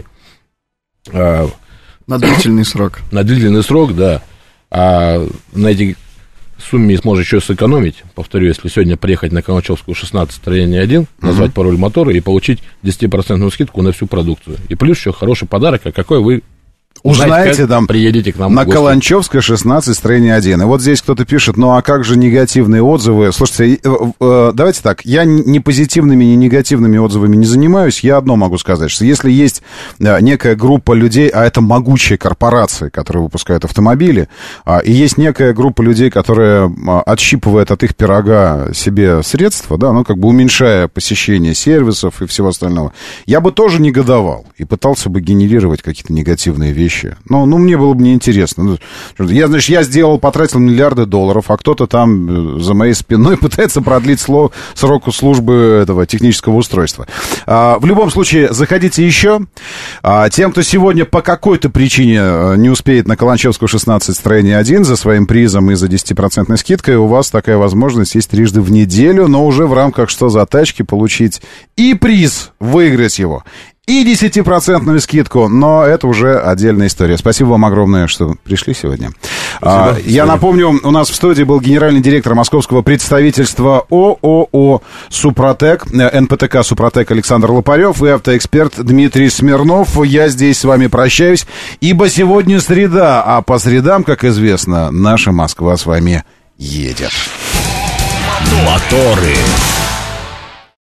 Э, на длительный срок. На длительный срок, да. А на эти сумме сможешь еще сэкономить. Повторю, если сегодня приехать на Каланчевскую шестнадцать, строение один, назвать uh-huh. пароль мотора и получить десять процентов скидку на всю продукцию. И плюс еще хороший подарок, а какой вы узнаете, там, приедете к нам на Каланчевская шестнадцать, строение один. И вот здесь кто-то пишет, ну а как же негативные отзывы? Слушайте, давайте так, я ни позитивными, ни негативными отзывами не занимаюсь. Я одно могу сказать, что если есть некая группа людей, а это могучие корпорации, которые выпускают автомобили, и есть некая группа людей, которая отщипывает от их пирога себе средства, да, ну как бы уменьшая посещение сервисов и всего остального, я бы тоже негодовал и пытался бы генерировать какие-то негативные вещи. Ну, ну, мне было бы неинтересно. Я, значит, я сделал, потратил миллиарды долларов, а кто-то там за моей спиной пытается продлить слов, срок службы этого технического устройства. А, в любом случае, заходите еще. А, тем, кто сегодня по какой-то причине не успеет на Каланчевскую шестнадцать, строение один, за своим призом и за десятипроцентной скидкой, у вас такая возможность есть трижды в неделю, но уже в рамках «Что за тачки» получить и приз, выиграть его, и десятипроцентную скидку, но это уже отдельная история. Спасибо вам огромное, что пришли сегодня. А, я напомню, у нас в студии был генеральный директор московского представительства ООО «Супротек», эн пэ тэ ка «Супротек» Александр Лопарев и автоэксперт Дмитрий Смирнов. Я здесь с вами прощаюсь, ибо сегодня среда, а по средам, как известно, наша Москва с вами едет. Моторы.